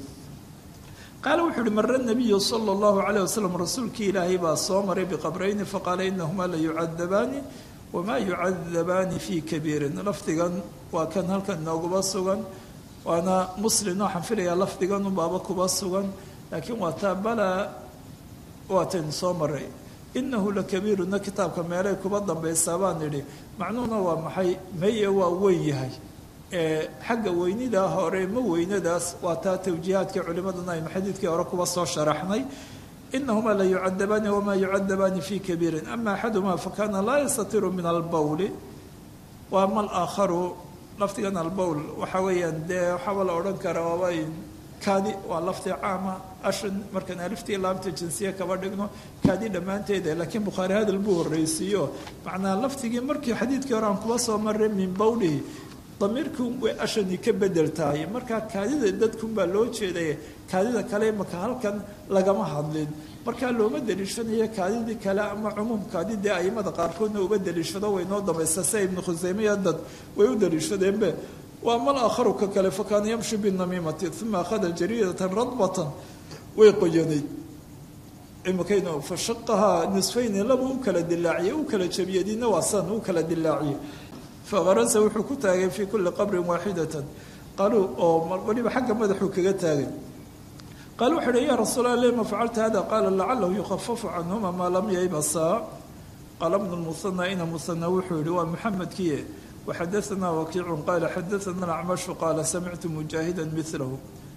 qaala wuxuu uhi mara nabiyu sala allahu calayh wasalam rasuulkii ilaahay baa soo maray biqabrayni faqaala inahumaa la yucadabaani wamaa yucadabaani fii kabiirin lafdigan waa kan halkan nooguba sugan waana muslimna waxaan filayaa lafdigan unbaaba kuba sugan laakiin waa taa balaa waataynu soo maray inahu lakabiiruna kitaabka meelay kuba dambaysaa baan idhi macnuhuna waa maxay meye waa weyn yahay xagga weynidaa hore ma weynadaas waa taa tawjiihaadkii culimaduna aynu xadiidkii hore kuba soo sharaxnay inahumaa la yucadabaani wamaa yucadabaani fii kabiirin ama axadumaa fakana laa yastatiru min albowli wa ama alaakharu lafdigan albowl waxa weeyaan dee waxaaba la odhan karaa waaba kaadi waa lafdi caama ashan markaan aliftii laamta jinsiya kaba dhigno kaadi dhammaanteeda laakiin bukhaari hadal buu horreysiiyo macnaa lafdigii markii xadiidkii hore aan kuba soo maray min bowlihi damiirkun way ashani ka bedel tahay markaa kaadida dadkunbaa loo jeedaya kaadida kale imaka halkan lagama hadlin markaa looma daliishanayo kaadidii kale ama cumuum kaadidii aimada qaarkoodna uba daliishado way noo dambaysa sia ibnu khuseymiya dad way u daliishadeenbe waa mal aakharu ka kale fakaana yamshi binamiimati uma akhada jariidatan radbatan way qoyanayd imakayna fashaqahaa nisfayni laba u kala dilaaciyey u kala jabiyadiina waa san u kala dilaaciyey fakarasa wuxuu ku taagay fii kuli qabrin waaxidatan qaaluu oo waliba xagga madaxuu kaga taagay qaal wuxuu uhi ya rasuul allah lima facalta hada qaala lacalahu yukhafafu canhuma maa lam yaybasaa qaala bnu lmusanaa ina musanaa wuxuu yihi waa maxamedkiie waxadaanaa wakiicun qaala xadaana alacmashu qaala samictu mujaahidan milahu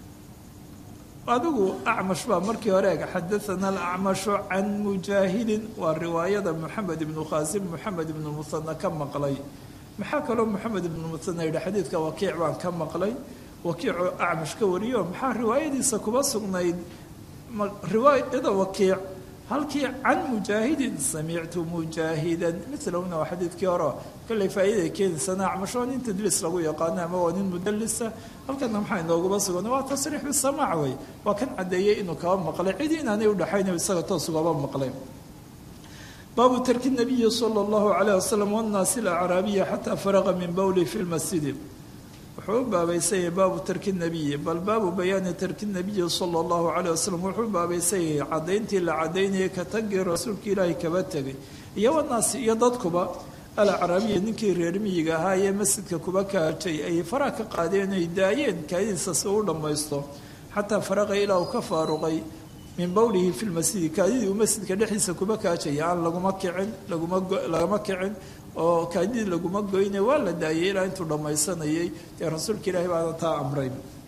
adigu acmash baa markii hore eg xadaana alacmashu can mujaahidin waa riwaayada moxamed ibnu khaasim moxamed ibnu musana ka maqlay maxaa kaloo moxamed ibnu musana yidhi xadiidka wakiic baan ka maqlay wakiicoo acmash ka wariyo maxaa riwaayadiisa kuba sugnayd riwaayada wakiic halkii can mujaahidin samictu mujaahidan milahuna waa xadiidkii hore kalley faa'iiday keenaysana acmash waa nin tadliis lagu yaqaano ama waa nin mudalisa halkana maxaa inooguba sugan waa tasriix bisamaac wey waa kan caddeeyey inuu kaba maqlay cidi inaanay udhaxayn isaga toos ugaba maqlay baabu tarki nabiyi sala allahu calayh wasalam wannaasi alacraabiya xataa faraqa min bowli fi lmasjidi wuxuu u baabaysanyay baabu tarki nabiyi bal baabu bayaani tarki nabiyi sala allahu calayh wasalam wuxuu u baabaysanyay caddayntii la caddaynayay ka tagii rasuulka ilaahay kaba tegay iyo wannaasi iyo dadkuba alacraabiya ninkii reer miyiga ahaa ee masjidka kuba kaajay ay faraha ka qaadeen ay daayeen kaadidiisa si u dhammaysto xataa faraqa ilaa uu ka faaruqay min bowlihi fi lmasjidi kaadidii uu masjidka dhexdiisa kuba kaajaya aan laguma kicin laguma lagama kicin oo kaadidii laguma goyne waa la daayay ilaa intuu dhammaysanayay dee rasuulka ilaahay baana taa amray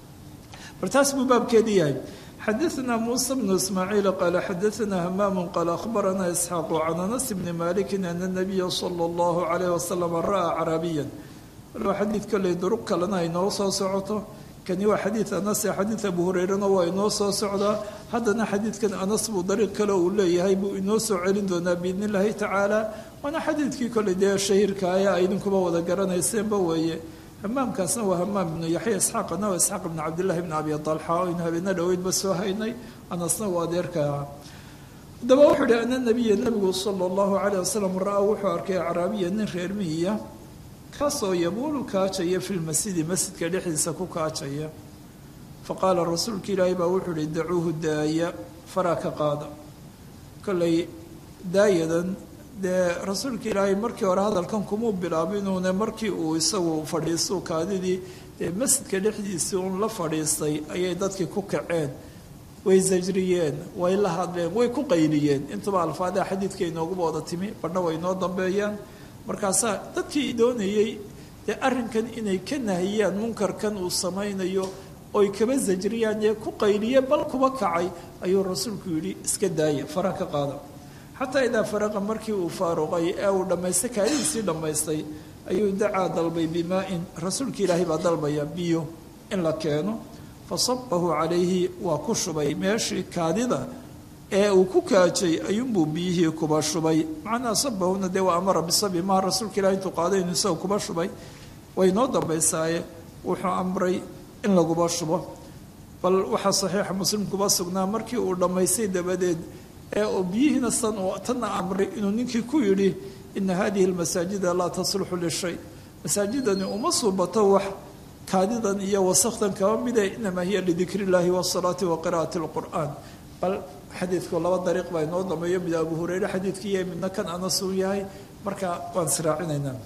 bal taas buu baabkeedii yahay xadaثna muسى بن ismaaعiil qaala xadaثna hamaam qaala akhbarana isxaaq can anas bni maliki ana الnabiya salى اllahu عalayh wasalam ra'aa carabiya waa xadiid kolley duruq kalena ay noo soo socoto kani waa xadiid anas xadiid abu hureyrana waa inoo soo socdaa haddana xadiidkan anas buu dariiq kale uu leeyahay buu inoo soo celin doonaa biidn اllahi tacaala waana xadiidkii kolley dee shahiirka ayaa idinkuba wada garanayseenba weeye hamaamkaasna waa hamaam ibnu yaxya isxaaqana waa isxaaq ibnu cabdillahi bni abi talxa o aynu habeena dhoweydba soo haynay anasna waa adeerka ahaa haddaba wuxuu ihi ana nabiya nabigu sala allahu calayh wasalam ra-a wuxuu arkay acraabiya nin reer miyiya kaasoo yabuulu kaajaya fi lmasjidi masjidka dhexdiisa ku kaajaya faqaala rasuulka ilaahi baa wuxuu ihi dacuuhu daaya faraa ka qaada kolley daayadan dee rasuulka ilaahay markii hore hadalkan kumuu bilaabinuune markii uu isagu fadhiisto kaadidii dee masjidka dhexdiisii uun la fadhiistay ayay dadkii ku kaceen way zajriyeen way la hadleen way ku qayliyeen intuba alfaadaha xadiidka inooguba wada timi badhna way inoo dambeeyaan markaasaa dadkii doonayey dee arrinkan inay ka nahiyaan munkarkan uu samaynayo oy kaba zajriyaan ee ku qayliye bal kuba kacay ayuu rasuulku yidhi iska daaya fara ka qaada xataa idaa faraqa markii uu faaruqay ee uu dhammaystay kaadidiisii dhammaystay ayuu dacaa dalbay bimaa-in rasuulka ilaahay baa dalbaya biyo in la keeno fa sabahu calayhi waa ku shubay meeshii kaadida ee uu ku kaajay ayuunbuu biyihii kuba shubay macnaa sabahuna dee waa amara bisabi maha rasuulka ilahay intuu qaaday inuu isaga kuba shubay way noo dambaysaaye wuxuu amray in laguba shubo bal waxaa saxiixa muslim kuba sugnaa markii uu dhammaystay dabadeed ee uu biyihiina san uu tanna amray inuu ninkii ku yidhi ina hadihi lmasaajida laa tasluxu lishay masaajidani uma suubato wax kaadidan iyo wasakdan kaba mide inamaa hiya lidikri illaahi wasalaati wa qira'ati lqur'aan bal xadiidku laba dariiq baa inoo dameeyo mid abu hureyre xadiidkii yahay midna kan anas uu yahay marka waan israacinaynaa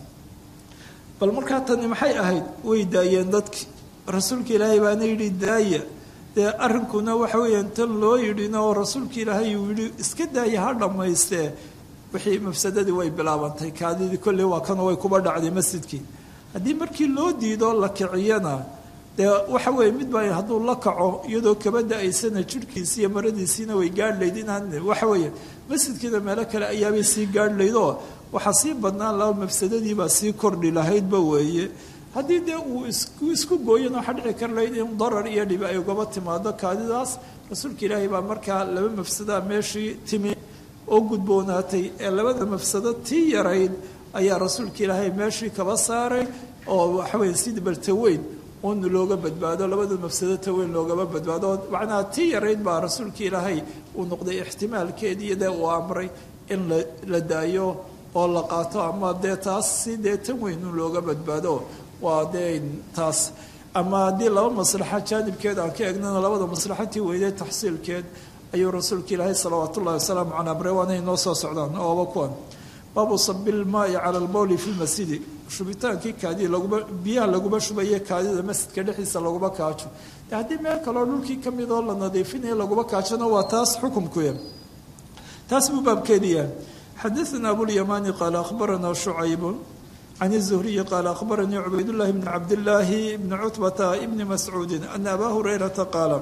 bal markaa tani maxay ahayd way daayeen dadki rasuulka ilaahay baana yidhi daaya dee arrinkuna waxa weeyaan tan loo yidhina oo rasuulka ilaahay uu yidhi iska daaya ha dhammaystee wixii mafsadadii way bilaabantay kaadidii kolley waa kanoo way kuba dhacday masjidkii haddii markii loo diido la kiciyana dee waxa weeye mid baa hadduu la kaco iyadoo kaba da-aysana jirhkiisi iyo maradiisiina way gaadh layd inaan waxa weeye masjidkiina meelo kale ayaabay sii gaadh laydoo waxaa sii badnaan laha mafsadadiibaa sii kordhi lahaydba weeye haddii dee uu isku gooyana waxaa dhici kar lahayd in darar iyo dhibi ay ugaba timaado kaadidaas rasuulka ilaahay baa markaa laba mafsadaa meeshii timi oo gudboonaatay ee labada mafsado tii yarayd ayaa rasuulka ilaahay meeshii kaba saaray oo waxaweye sidii baltaweyn un looga badbaado labada mafsado taweyn loogaba badbaado macnaha tii yarayd baa rasuulka ilaahay uu noqday ixtimaalkeedii dee uu amray in la la daayo oo la qaato ama dee taas si dee tan weyn un looga badbaado waa dee taas ama haddii laba maslaxa jaanibkeed aan ka egnana labada maslaxatii weydee taxsiilkeed ayuu rasuulka ilaahay salawaat ullahi wasalaamu calaa amre waana inoo soo socdaan ooba kuwan baabu sabi lmaai cala lbowli fi lmasjidi shubitaankii kaadii laguma biyaha laguma shubaye kaadida masjidka dhexdiisa laguma kaajo de haddii meel kaleo dhulkii ka mid oo la nadiifinaya laguma kaajona waa taas xukumkuya taas buu baabkeediya xadaثna abulيamani qaala akhbarana شhucayb can الزhriyi qaala akhbaranii cubaydالlahi bn cabdالlaahi bni cutbata bni mascuudi ana abaa hurayrata qaala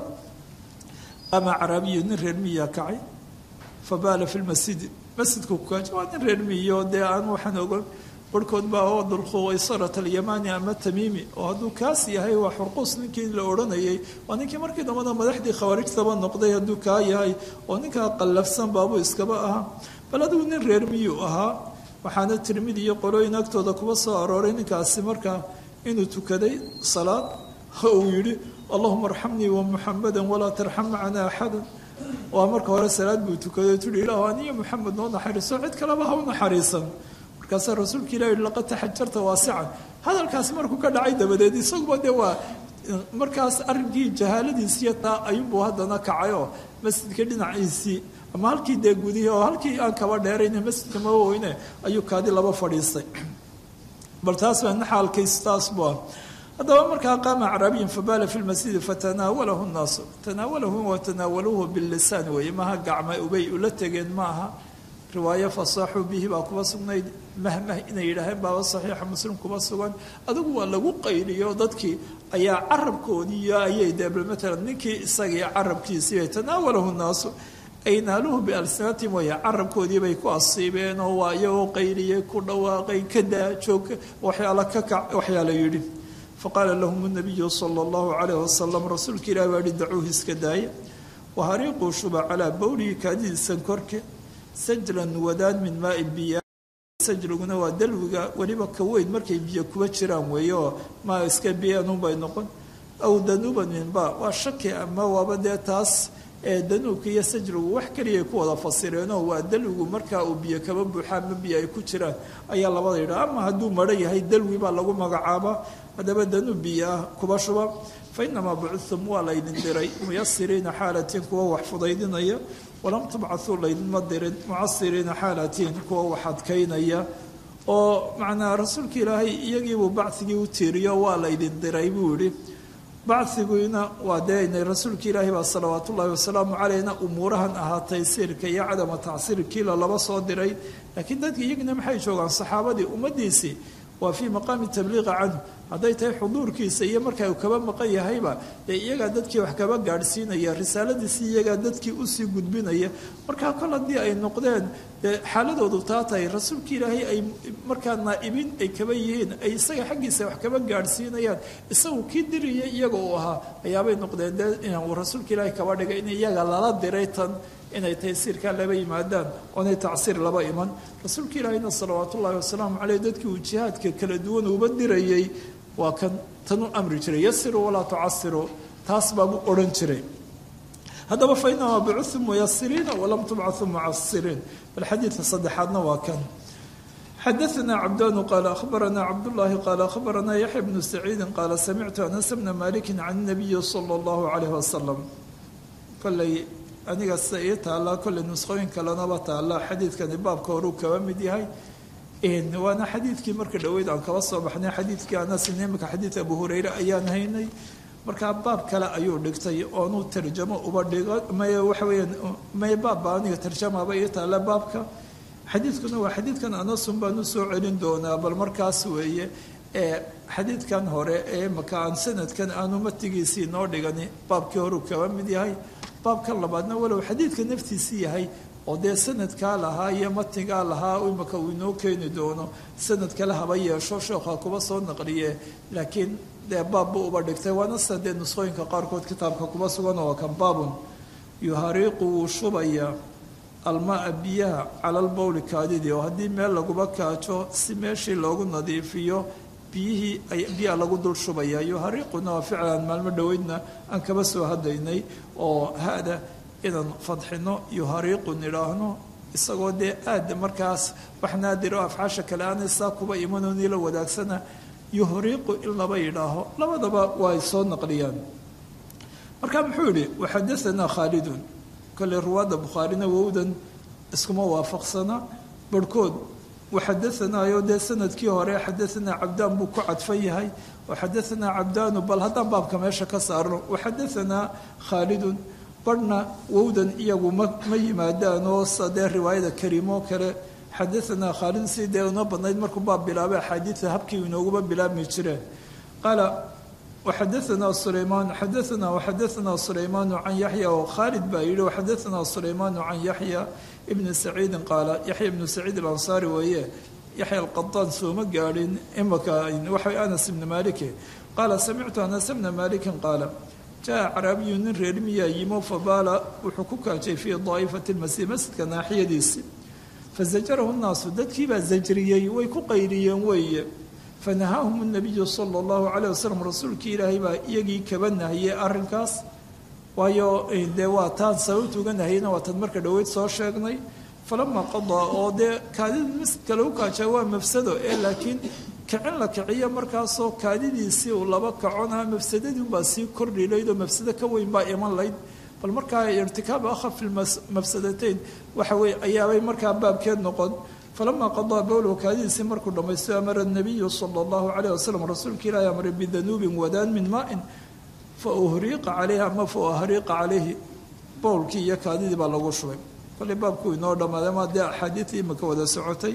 ama carabiyu nin reer miyaa kacay fabaala fi lmasjidi masjidka kukaaja waa nin reer miyo dee aan waxaan ogon barhkood baa oo dulkhuwaysarat alyamani ama tamiimi oo hadduu kaas yahay waa xurquus ninkii la odhanayay waa ninkii markii dambada madaxdii khawaarijtaba noqday hadduu kaa yahay oo ninkaa qallafsan baabuu iskaba ahaa bal adigu nin reer miyuu ahaa waxaana tirmidi iyo qolooyin agtooda kuba soo arooray ninkaasi markaa inuu tukaday salaad uu yidhi allahuma arxamnii wamuxamada walaa tarxam macana axada waa marka hore salaad buu tukaday tuhi ilahu aniyo muxamed noo naxariiso cid kaleba ha u naxariisan markaasaa rasuulka ilah yihi laqad taxajarta waasican hadalkaas markuu ka dhacay dabadeed isaguba dee waa markaas arrinkii jahaaladiisiiyo taa ayuunbuu haddana kacay oo masjidka dhinaciisii ama halkii dee gudihii oo halkii aan kaba dheerayne masjidka ma weyne ayuu kaadi laba fadhiistay bal taas baa naxaalkaysu taas buu ah haddaba markaa qaama acraabiyin fabaala fi lmasjidi fatanaawalahu nnaasu tanaawalahu watanaawaluuhu billisaan weeye maha gacma ubay ula tegeen ma aha riwaayo fasaaxuu bihi baa kuba sugnayd mahmah inay yidhaaheen baaba saxiixa muslim kuba sugan adigu waa lagu qayliyo dadkii ayaa carabkoodii ayay deebl matalan ninkii isagii carabkiisiibay tanaawalahu nnaasu ay naaluhu bialsinatihim waya carabkoodii bay ku asiibeen oo waa iyagoo qayliyey ku dhawaaqay ka daa joog waxyaala ka kac waxyaala yidhi faqaala lahum nabiyu sala allahu calayh wasalam rasuulka ilahi baa yihi dacuuhu iska daaya wahariiquu shuba calaa bowlihi kaadidiisan korke sajlan wadaan min maai biya sajliguna waa dalwiga weliba ka weyn markay biyo kuba jiraan weeye oo maa iska biyanunbay noqon aw danuuban min ba waa shaki ama waaba dee taas ee danuubka iyo sajligu wax keliya ku wada fasireenoo waa dalwigu markaa uu biyo kaba buuxaa ma biyo ay ku jiraan ayaa labada yidhaha ama hadduu madho yahay dalwi baa lagu magacaabaa haddaba danuub biyo ah kuba shuba fa inamaa bucithum waa laydin diray muyasiriina xaalatiin kuwa wax fudaydinaya walam tubcathuu laydinma dirin mucasiriina xaalatiin kuwa wax adkaynaya oo macnaa rasuulka ilaahay iyagiibuu bacigii u tiiriyo waa laydin diray buu yihi baciguna waa dee rasuulka ilaahi baa salawaat ullaahi wasalaamu caleyna umuurahan ahaa taysiirka iyo cadama tacsirkiila laba soo diray laakiin dadki iyagina maxay joogaan saxaabadii ummadiisii waa fii maqaami tabliiqi canhu hadday tahay xuduurkiisa iyo markaa uu kaba maqan yahayba dee iyagaa dadkii wax kaba gaadhsiinaya risaaladiisii iyagaa dadkii usii gudbinaya markaa kol haddii ay noqdeen dee xaaladoodu taa tahay rasuulka ilaahay ay markaa naa'ibiin ay kaba yihiin ay isaga xaggiisa wax kaba gaadhsiinayaan isagu kii diraya iyaga uu ahaa ayaabay noqdeen dee inuu rasuulka ilaahay kaba dhigay in iyaga lala diray tan inay taysiirkaa laba yimaadaan oonay tacsiir laba iman rasuulka ilaahayna salawaat ullaahi wasalaamu caleyh dadkii uu jihaadka kala duwan uba dirayay waa kan tan u amri jiray yasiruu walaa tucasiruu taas baabuu odhan jiray haddaba fa inamaa bucuthum muyasiriina walam tubcathuu mucasiriin bal xadiidka saddexaadna waa kan xadaثna cabdanu qaala akhbarana cabdullaahi qaala akhbarana yaxya bnu saciidin qaala samictu anas bna maliki can nabiyi sala allahu calayh wasalam koley aniga sida ii taallaa kolley nusqooyin kalenaba taallaa xadiidkani baabka horuu kaba mid yahay waana xadiidkii marka dhoweyd aan kaba soo baxnay xadiidkii anas imika xadiid abu hureyre ayaan haynay markaa baab kale ayuu dhigtay oonuu tarjamo uba dhigo may waxa weeyaan may baabba aniga tarjamaaba ii taalla baabka xadiidkuna waa xadiidkan anasun baan u soo celin doonaa bal markaas weeye ee xadiidkan hore ee imaka aan sanadkan aanu matigiisii noo dhigani baabkii horuu kaba mid yahay baabkan labaadna walow xadiidka naftiisii yahay oo dee sanadkaa lahaa iyo matigaa lahaa imaka uu inoo keeni doono sanad kale haba yeesho sheekha kuba soo naqliye laakiin dee baab buu uba dhigtay waana sida dee nusqooyinka qaarkood kitaabka kuba sugan oo kan baabun yuhariiqu wuu shubaya almaa biyaha cala lbowli kaadidii oo haddii meel laguba kaajo si meeshii loogu nadiifiyo biyihii ay biyaa lagu dul shubaya yuhariiquna waa ficlan maalmo dhoweydna aan kaba soo hadaynay oo hada inaan fadxino yuhariiqun idhaahno isagoo dee aada markaas wax naadiro afcaasha kale aanay saa kuba imanoo nila wadaagsana yuhriiqu in laba yidhaaho labadaba way soo naqliyaan marka muxuu yihi waxadaanaa khaalidun kolley ruwaadda bukhaarina wowdan iskuma waafaqsana barhkood waxadaanaayo dee sanadkii hore xadaanaa cabdaan buu ku cadfan yahay waxadaanaa cabdaanu bal haddaan baabka meesha ka saarno waxadaanaa khaalidun barhna wowdan iyagu ma ma yimaadaan oo sadee riwaayada kariimoo kale xadaanaa khaalid si dee una badnayd markuu baab bilaabay axaadiida habkii inooguba bilaabmi jireen qaala waxadaanaa sulaymaan xadaanaa waxadaanaa sulaymaanu can yaxya oo khaalid baa yidhi waxadaanaa sulaymaanu can yaxya ibni saciidin qaala yaxya ibnu saciid alansaari weeye yaxya alqadaan sooma gaadhin imaka waxa anas ibni maalike qaala samictu anas bna maalikin qaala jaa caraabiyu nin reer miyaa yimo fabaala wuxuu ku kaajay fii daa'ifati lmasjid masjidka naaxiyadiisi fazajarahu nnaasu dadkiibaa zajriyey way ku qayriyeen weeye fanahaahum nabiyu sala allahu calayh wasalam rasuulkii ilaahay baa iyagii kaba nahiyey arrinkaas waayo dee waa taan sababta uga nahiyeyna waa tan marka dhoweyd soo sheegnay falamaa qadaa oo dee kaadida masjidka lagu kaajaa waa mafsado ee laakiin kicin la kiciyo markaasoo kaadidiisii uu laba kacona mafsadadii unbaa sii kordhi layd oo mafsado ka weyn baa iman layd bal markaa irtikaaba akhafi mafsadatayn waxa weye ayaabay markaa baabkeed noqon falamaa qadaa bowlahu kaadidiisii markuu dhammaysto amara nabiyu sala allahu calayh wasalam rasuulka ilaahi amray bidanuubin wadaan min maa-in fa uhriiqa caleyhi ama fa uhriiqa caleyhi bowlkii iyo kaadidii baa lagu shubay kolley baabkuu inoo dhammaaday ama dee axaadiidii imaka wada socotay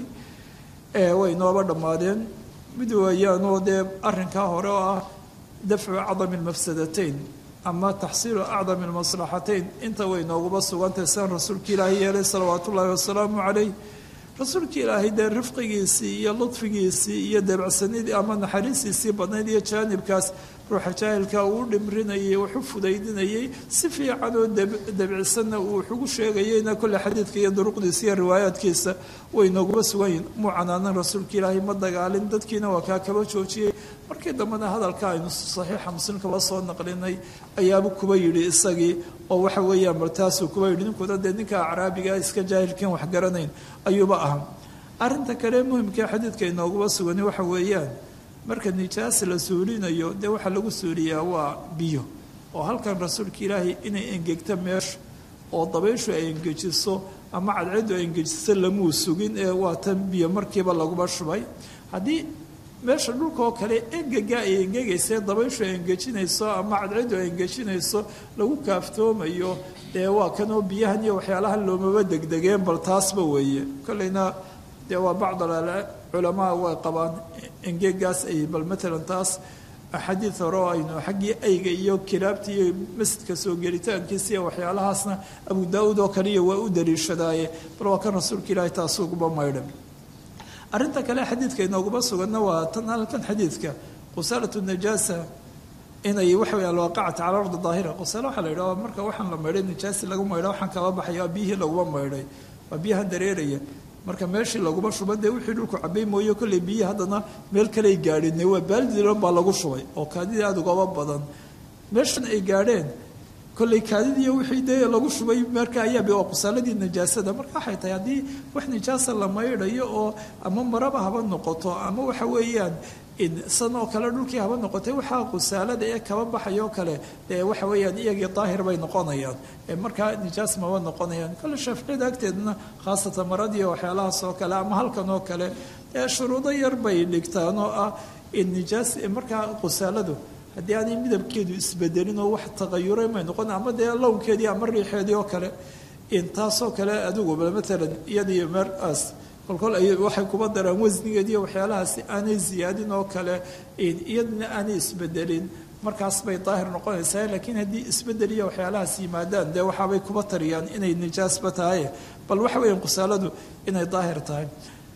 way inooba dhammaadeen mid weeyaanoo dee arrinkaa hore oo ah dafcu acdami almafsadatayn ama taxsiilu acdami almaslaxatayn inta way nooguba sugantahay sidan rasuulka ilaahay yeelay salawaatu ullaahi wasalaamu calayh rasuulka ilaahay dee rifqigiisii iyo ludfigiisii iyo deebacsanidii ama naxariistiisii badnayd iyo jaanibkaas ruuxa jaahilka uu dhimrinayay wuxu fudaydinayay si fiican oo debcisanna uu wuxugu sheegayeyna kolle xadiidka iyo duruqdiisa iyo riwaayaadkiisa way nooguba sugan yihin muu canaanan rasuulka ilaahay ma dagaalin dadkiina waa kaa kaba joojiyey markii dambena hadalka aynu saxiixa muslimkaba soo naqlinay ayaaba kuba yidhi isagii oo waxa weeyaan martaasuu kuba yidhi ninkuna dee ninka acraabiga iska jaahilkiin wax garanayn ayuuba aha arrinta kale muhimkae xadiidka inooguba sugani waxa weeyaan marka nijaas la suulinayo dee waxaa lagu suuliyaa waa biyo oo halkan rasuulka ilaahay inay engegto meesha oo dabayshu ay engejiso ama cadceedu ay engejiso lamuu sugin ee waa tan biyo markiiba laguba shubay haddii meesha dhulka oo kale engegaa ay engegaysa dabayshu ay engejinayso ama cadceedu ay engejinayso lagu kaaftoomayo dee waa kanoo biyahan iyo waxyaalaha loomaba degdegeen bal taasba weeye kolleyna dee waa bacd culamaa way qabaan engegaas ay bal matalan taas xadiid hore oo aynu xaggii ayga iyo kilaabta iyo masjidka soo gelitaankiisa iyo waxyaalahaasna abu daa-uud oo kaliya waa u daliishadaaye bal waa kan rasuulka ilaahay taasuguba maydhan arrinta kale xadiidka inooguma suganna waa tan halkan xadiidka qusaalatu najaasa inay waxa wey alwaaqacata cala ardi daahira qusaala waxaa la yidhaha marka waxaan la maydhay nijaasi lagu maydha waxaan kaba baxaya biyihii laguma maydhay waa biyahan dareeraya marka meeshii laguma shuba dee wixii dhulku cabay mooye kolley biyihi haddana meel kaley gaadhin waa baaldilon baa lagu shubay oo kaadidii aada ugaba badan meeshan ay gaadheen kolley kaadidiiyo wixii dee lagu shubay marka ayaa waa qusaaladii najaasada marka waxay tahay haddii wax nijaasa la maydhayo oo ama maraba haba noqoto ama waxa weeyaan san oo kale dhulkii haba noqotay waxaa qusaalada ee kaba baxayoo kale dee waxa weeyaan iyagii daahir bay noqonayaan markaa nijaas maba noqonayaan kole shaaficiyada agteedana khaasatan maradiiyo waxyaalahaas oo kale ama halkan oo kale ee shuruudo yar bay dhigtaan oo ah nijaas markaa qusaaladu haddii aanay midabkeedu isbedelin oo wax taqayuray may noqon ama dee lownkeedii ama riixeedii oo kale taasoo kale adiguba matalan iyadii meraas kolkol ay waxay kuba daraan wasnigeediiyo waxyaalahaasi aanay ziyaadin oo kale iyadana aanay isbedelin markaas bay daahir noqonaysaa laakiin haddii isbedel iyo waxyaalahaas yimaadaan dee waxaabay kuba tariyaan inay nijaasba tahay bal waxa weeyaan qusaaladu inay daahir tahay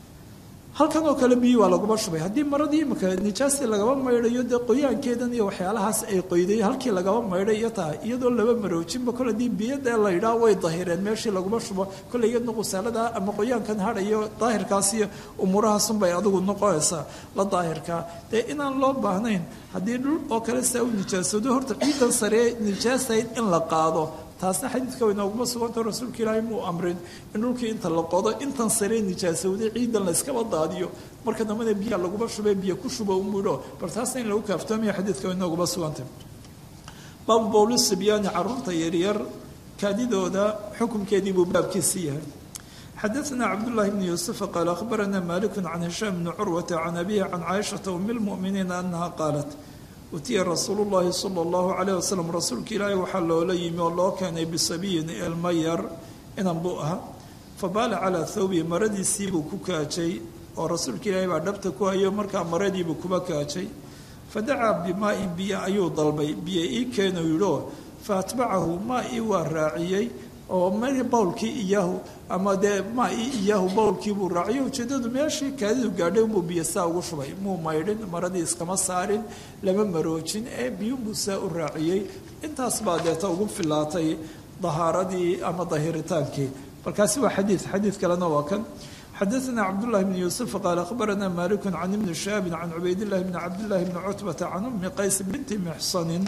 halkan oo kale biyi waa laguma shubay haddii maradii imika nijaastii lagaba maydhayo dee qoyaankeedan iyo waxyaalahaas ay qoyday halkii lagaba maydhay iyo tahay iyadoo laba maroojinba kole haddii biyada la yidhaah way dahireen meeshii laguma shubo kolley iyadna qusaalada ama qoyaankan hadhayo daahirkaas iyo umuurahaasunbay adigu noqonaysaa la daahirkaa dee inaan loo baahnayn haddii dhul oo kale saa u nijaasado horta ciidan saree nijaasayd in la qaado taasna xadiidka way nooguma sugantao rasuulka ilaahay muu amrin in dhulkii inta la qodo intan saree nijaasowday ciidan la yskaba daadiyo marka dambana biyaa laguma shubay biyo ku shuba u mudho bal taasna in lagu kaaftoomayo xadiidka way nooguma sugantay baabu bowli sibyaani caruurta yaryar kaadidooda xukumkeedii buu baabkiisi yahay xadaثna cabdullahi bni yuusufa qaala akhbarana maliku can hishaam bni curwata can abihi can caaishata umi lmu'miniina anaha qaalat utiya rasuulu llaahi sala allahu calayh wasalam rasuulka ilaahay waxaa loola yimi oo loo keenay bisabiyin ilma yar inan buu ahaa fabaala calaa thawbihi maradiisiibuu ku kaajay oo rasuulka ilaahay baa dhabta ku hayo markaa maradiibuu kuba kaajay fadacaa bimaa-in biyo ayuu dalbay biyo ii keenu yidhoo fa atbacahu maa-ii waa raaciyey oo mari bowlkii iyaahu ama dee maa-ii iyaahu bowlkiibuu raaciyay ujeeddadu meeshii kaadidu gaadhay unbuu biyo saa ugu shubay muu maydhin maradii iskama saarin lama maroojin ee biyunbuu saa u raaciyey intaas baa deeta ugu filaatay dahaaradii ama dahiritaankii markaasi waa xadiid xadiid kalena waa kan xadaثna cabdالlahi bn yuusuf qaal akhbarana malik can ibni shahaabin can cubaydillahi bni cabdillahi bni cutbata can umi qays binti mixsanin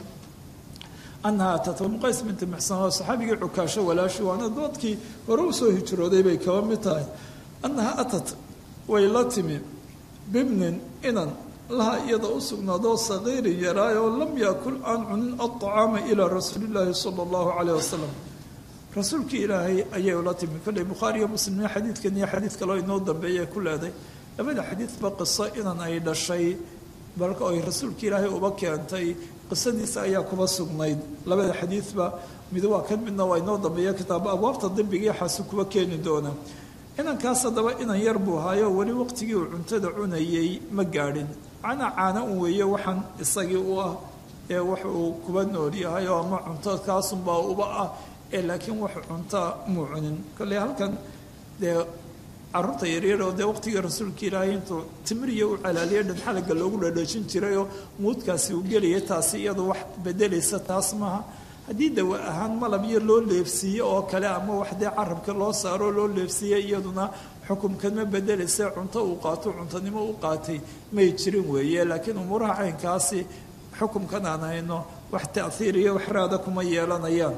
annaha atat umu qays binti mixsan waa saxaabigii cukaasho walaashi waana doodkii hore usoo hijrooday bay kaba mid tahay annaha atat way la timi bibnin inan laha iyada u sugnaadoo sagiirin yaraayoo lam yaakul aan cunin aطacaama ilaa rasuuli illaahi sala اllahu calayh wasalam rasuulkii ilaahay ayay ula timi kolley bukhaariyo muslimna xadiidkan iyo xadiid kaloo inoo dambeeya ku leeday labada xadiidba qiso inan ay dhashay balka ay rasuulka ilaahay uba keentay qisadiisa ayaa kuba sugnayd labada xadiidba mid waa kan midna waa inoo dambeeya kitaaba abwaabta dembiga xaasu kuba keeni doona inankaas haddaba inan yar buu ahaayo weli waqtigii uu cuntada cunayey ma gaadhin cana caana un weeye waxaan isagii u ah ee wax uu kuba nool yahay oo ama cunto kaasunbaa uba ah ee laakiin wax cunta muu cunin kolley halkan dee caruurta yaryaroo dee waqtigii rasuulka ilaahay intuu timiriya u calaaliya dhan xalaga loogu dhadhajin jirayoo muudkaasi uu gelaya taasi iyadu wax bedelaysa taas maaha haddii dawa ahaan malab iyo loo leefsiiye oo kale ama wax dee carabka loo saaro loo leefsiiye iyaduna xukumkan ma bedelaysa cunto uu qaato cuntonimo u qaatay may jirin weeye laakiin umuuraha caynkaasi xukumkan aan hayno wax taahiir iyo wax raada kuma yeelanayaan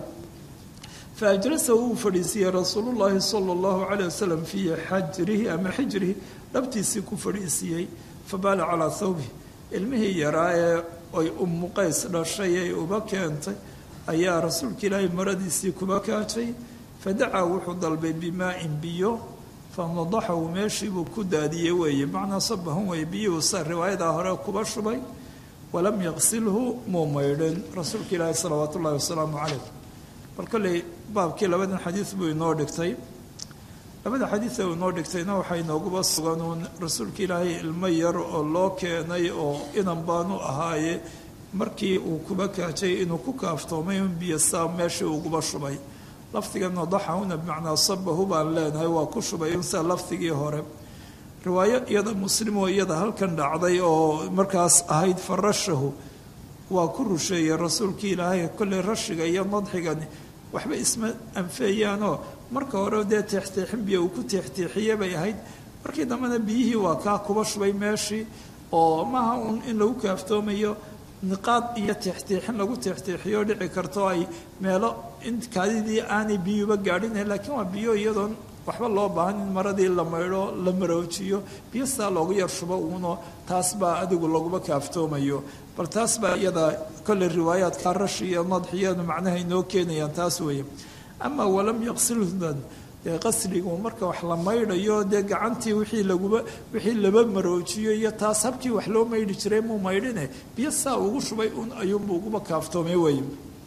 faajlasa wuu fadhiisiiyey rasuulu llaahi sala allahu calayh wasalam fii xajrihi ama xijrihi dhabtiisii ku fadhiisiiyey fabaala calaa thawbihi ilmihii yaraa ee ay ummu qays dhashay ay uba keentay ayaa rasuulka ilaahay maradiisii kuba kaajay fadacaa wuxuu dalbay bimaa-in biyo famadaxahu meeshiibuu ku daadiyey weeye macnaa sabahun wey biyuhu sa riwaayadaa hore kuba shubay walam yaqsilhu muu maydhin rasuulka ilaahi salawaatu ullahi wasalaamu calayh bal kolley baabkii labadan xadiid buu inoo dhigtay labada xadiida uu inoo dhigtayna waxaa inooguba sugan uun rasuulka ilaahay ilmo yar oo loo keenay oo inan baanu ahaaye markii uu kuba kaajay inuu ku kaaftoomay un biyo saa meeshii uguba shubay lafdigan nadaxahuna bimacnaa sabahu baan leenahay waa ku shubay un saa lafdigii hore riwaayo iyada muslim oo iyada halkan dhacday oo markaas ahayd farashahu waa ku rusheeyey rasuulkii ilaahay kolley rashiga iyo nadxigani waxba isma anfeeyaanoo marka hore dee teexteexin biyo uu ku teexteexiye bay ahayd markii dambena biyihii waa kaa kuba shubay meeshii oo maaha uun in lagu kaaftoomayo niqaad iyo teexteexin lagu teexteexiyo dhici karto ay meelo kaadidii aanay biyuba gaadhina laakiin waa biyo iyadoon waxba loo baahan in maradii la maydho la maroojiyo biyo saa loogu yar shubo uuno taas baa adigu laguba kaaftoomayo bal taas baa iyada kolley riwaayaadka rashi iyo nadxiyadu macnaha inoo keenayaan taas weeye ama walam yaqsilhudan dee qasligu marka wax la maydhayo dee gacantii wixii laguba wixii laba maroojiyo iyo taas habkii wax loo maydhi jiray muu maydhine biyo saa ugu shubay un ayuunbu uguba kaaftoomay weeye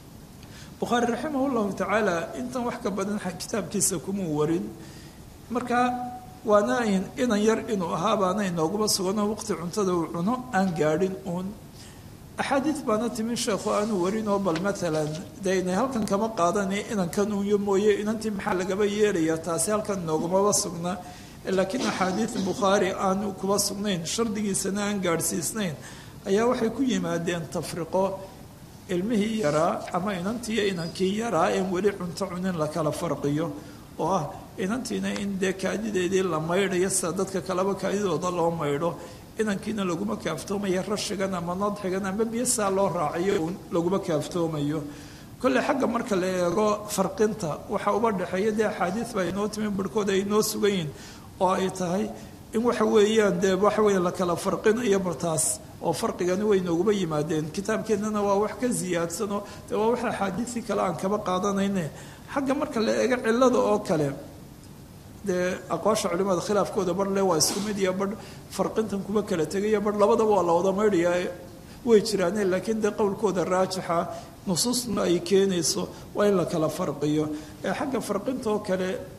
bukhaari raximah llahu tacaala intan wax ka badan kitaabkiisa kumuu warin marka waana inan yar inuu ahaa baana inooguba sugano waqti cuntada uu cuno aan gaadhin uun axaadiid baana timin sheekhu aanu warinoo bal maalan dee inay halkan kama qaadana inankan uyo mooye inantii maxaa lagaba yeelayaa taasi halkan inoogumaba sugnaa laakiin axaadiid bukhaari aanu kuba sugnayn shardigiisana aan gaadhsiisnayn ayaa waxay ku yimaadeen tafriqo ilmihii yaraa ama inantiiyo inankii yaraa een weli cunto cunin la kala farqiyo oo ah inantiina in dee kaadideedii la maydhayo sida dadka kaleba kaadidooda loo maydho inankiina laguma kaaftoomayo rashigan ama nadxigan ama biyosaa loo raaciyo uun laguma kaaftoomayo kolley xagga marka la eego farqinta waxaa uba dhexeeya dee axaadiid baa inoo timi barhkood ay inoo sugayiin oo ay tahay in waxa weeyaan dee waxa weya la kala farqinayo bartaas oo farqigani way nooguma yimaadeen kitaabkeennana waa wax ka siyaadsanoo dee waa wax axaadiisii kale aan kaba qaadanayne xagga marka la eego cillada oo kale dee aqwaasha culimada khilaafkooda bar le waa isku mid iyo bar farqintan kuba kala tegaya bar labadaba waa la wada maydhayaa way jiraane laakiin dee qowlkooda raajixa nusuusna ay keenayso waa in la kala farqiyo ee xagga farqintaoo kale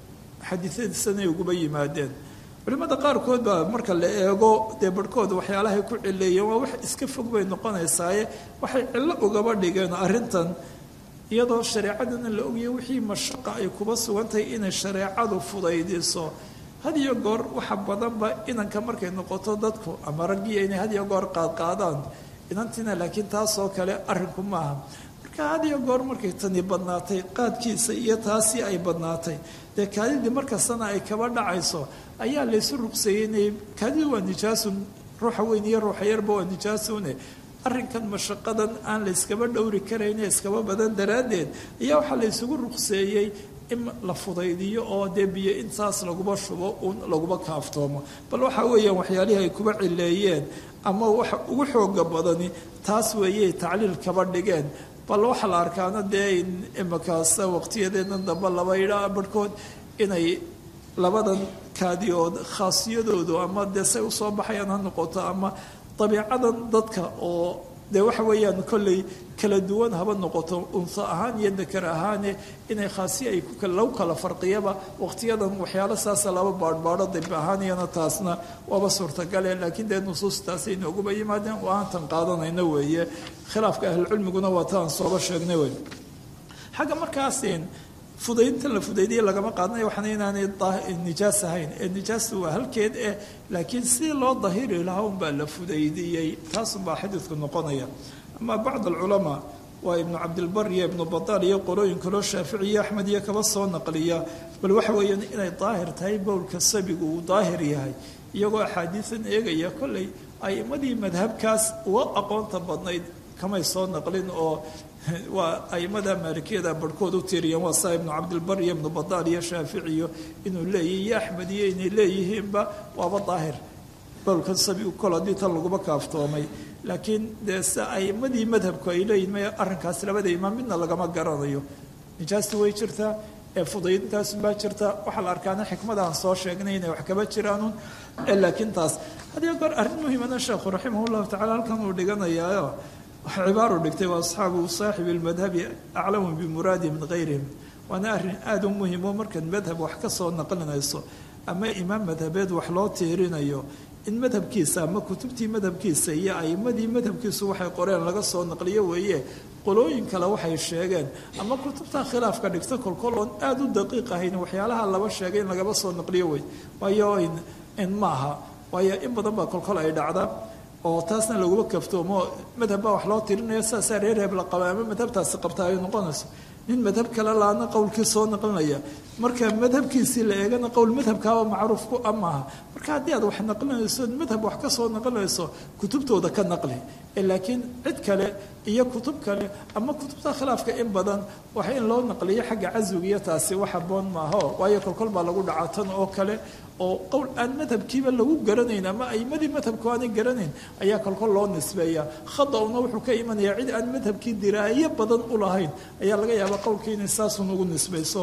xadiisyadiisana ay uguba yimaadeen culimmada qaarkood baa marka la eego dee barhkooda waxyaalahay ku cileeyeen waa wax iska fog bay noqonaysaaye waxay cillo ugaba dhigeen arrintan iyadoo shareecadana la ogyahay wixii mashaqa ay kuba sugantahay inay shareecadu fudaydiso had iyo goor waxa badanba inanka markay noqoto dadku ama raggiya inay had iyo goor qaadqaadaan inantiina laakiin taasoo kale arrinku maaha marka had iyo goor markay tani badnaatay qaadkiisa iyo taasi ay badnaatay dee kaadidii markastana ay kaba dhacayso ayaa laysu ruqseeyey inay kaadidu waa nijaasun ruuxa weyn iyo ruuxa yarba waa nijaasune arrinkan mashaqadan aan la yskaba dhowri karayne iskaba badan daraaddeed ayaa waxaa la ysugu ruqseeyey in la fudaydiyo oo dee biyo intaas laguba shubo un laguba kaaftoomo bal waxaa weeyaan waxyaalihii ay kuba cileeyeen ama waxa ugu xooga badani taas weeyey tacliil kaba dhigeen bal waxaa la arkaana dee imakaasa waqtiyadeena dambe laba idhaa barhkood inay labadan kaadiyood khaasiyadoodu ama dee say usoo baxayaan ha noqoto ama dabiicadan dadka oo dee waxa weeyaan kolley kala duwan haba noqoto unso ahaan iyo dakar ahaane inay khaasiya ay lagu kala farqiyaba waqtiyadan waxyaalo saasa laba baadhbaadho dib ahaaniyana taasna waaba suurtagale laakiin dee nusuustaasay nooguba yimaadeen oo aantan qaadanayno weeye khilaafka ahlucilmiguna waa taan sooba sheegnay wey xagga markaasin fudaydinta la fudaydiye lagama qaadanayo waxaana inaanay nijaas ahayn ee nijaasta waa halkeed eh laakiin si loo dahiri lahaa unbaa la fudaydiyey taasunbaa xadiidku noqonaya ama bacd alculamaa waa ibnu cabdilbar iyo ibnu badaal iyo qolooyin kaloo shaafici iyo axmed iyo kaba soo naqliya bal waxa weeyaan inay daahir tahay bowlka sabigu uu daahir yahay iyagoo axaadiisan eegaya kolley a'imadii madhabkaas uga aqoonta badnayd kamay soo naqlin oo waa aimada maalikiyada barhkood u tiiriyeen waa saa ibnu cabdilbar iyo ibnu badaal iyo shaaficiyo inuu leeyahy iyo axmed iyo inay leeyihiinba waaba daahir bowlkan sabigu kol haddii tan laguba kaaftoomay laakiin dee se aimadii madhabku ay leeyihin may arrinkaas labada imaam midna lagama garanayo nijaasta way jirtaa ee fudaydintaas baa jirta waxaa la arkaana xikmada aan soo sheegnay inay wax kaba jiraanun laakiin taas hadiyo goor arrin muhiimana sheekhu raximah llahu tacala halkan uu dhiganayaayo cibaaru dhigtay waa asxaabu saaxibi lmadhabi aclamu bimuraadi min gayrihim waana arrin aada u muhimo markaad madhab wax ka soo naqlinayso ama imaam madhabeed wax loo tiirinayo in madhabkiisa ama kutubtii madhabkiisa iyo aimadii madhabkiisu waxay qoreen laga soo naqliyo weeye qolooyin kale waxay sheegeen ama kutubta khilaafka dhigta kolkol oon aada u daqiiq ahayn waxyaalaha laba sheegay in lagaba soo naqliyo wey waayo in maaha waayo in badan baa kolkol ay dhacda oo taasna laguma kaftoomo madhab baa wax loo tirinaya saasaa reer heeb la qaba ama madhabtaasi qabta ay noqonayso nin madhab kale laana qowlkii soo naqlinaya marka madhabkiisii la eegana qowl madhabkaaba macruuf ku amaaha marka haddii aad wax naqlinayso madhab wax ka soo naqlinayso kutubtooda ka naqli laakiin cid kale iyo kutub kale ama kutubta khilaafka in badan waxa in loo naqliyo xagga caswigiyo taasi wax haboon maaho waayo kolkol baa lagu dhacaa tan oo kale oo qowl aan madhabkiiba lagu garanayn ama aimadii madhabku aanay garanayn ayaa kolkol loo nisbeeyaa khadawna wuxuu ka imanayaa cid aan madhabkii diraayo badan u lahayn ayaa laga yaabaa qowlkii inay saasun ugu nisbayso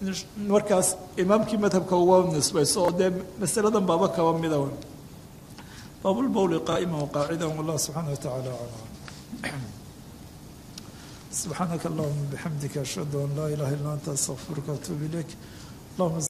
markaas imaamkii madhabka uga nisbayso oo dee masaladan baaba kaba mida baabulbowli qaa'ima waqaacidan wallah subxaana watacaala aclam subxaanaka allahuma bixamdika ashhadu an laa ilaha illa anta astaqfiruka waatuubu ilayk allahuma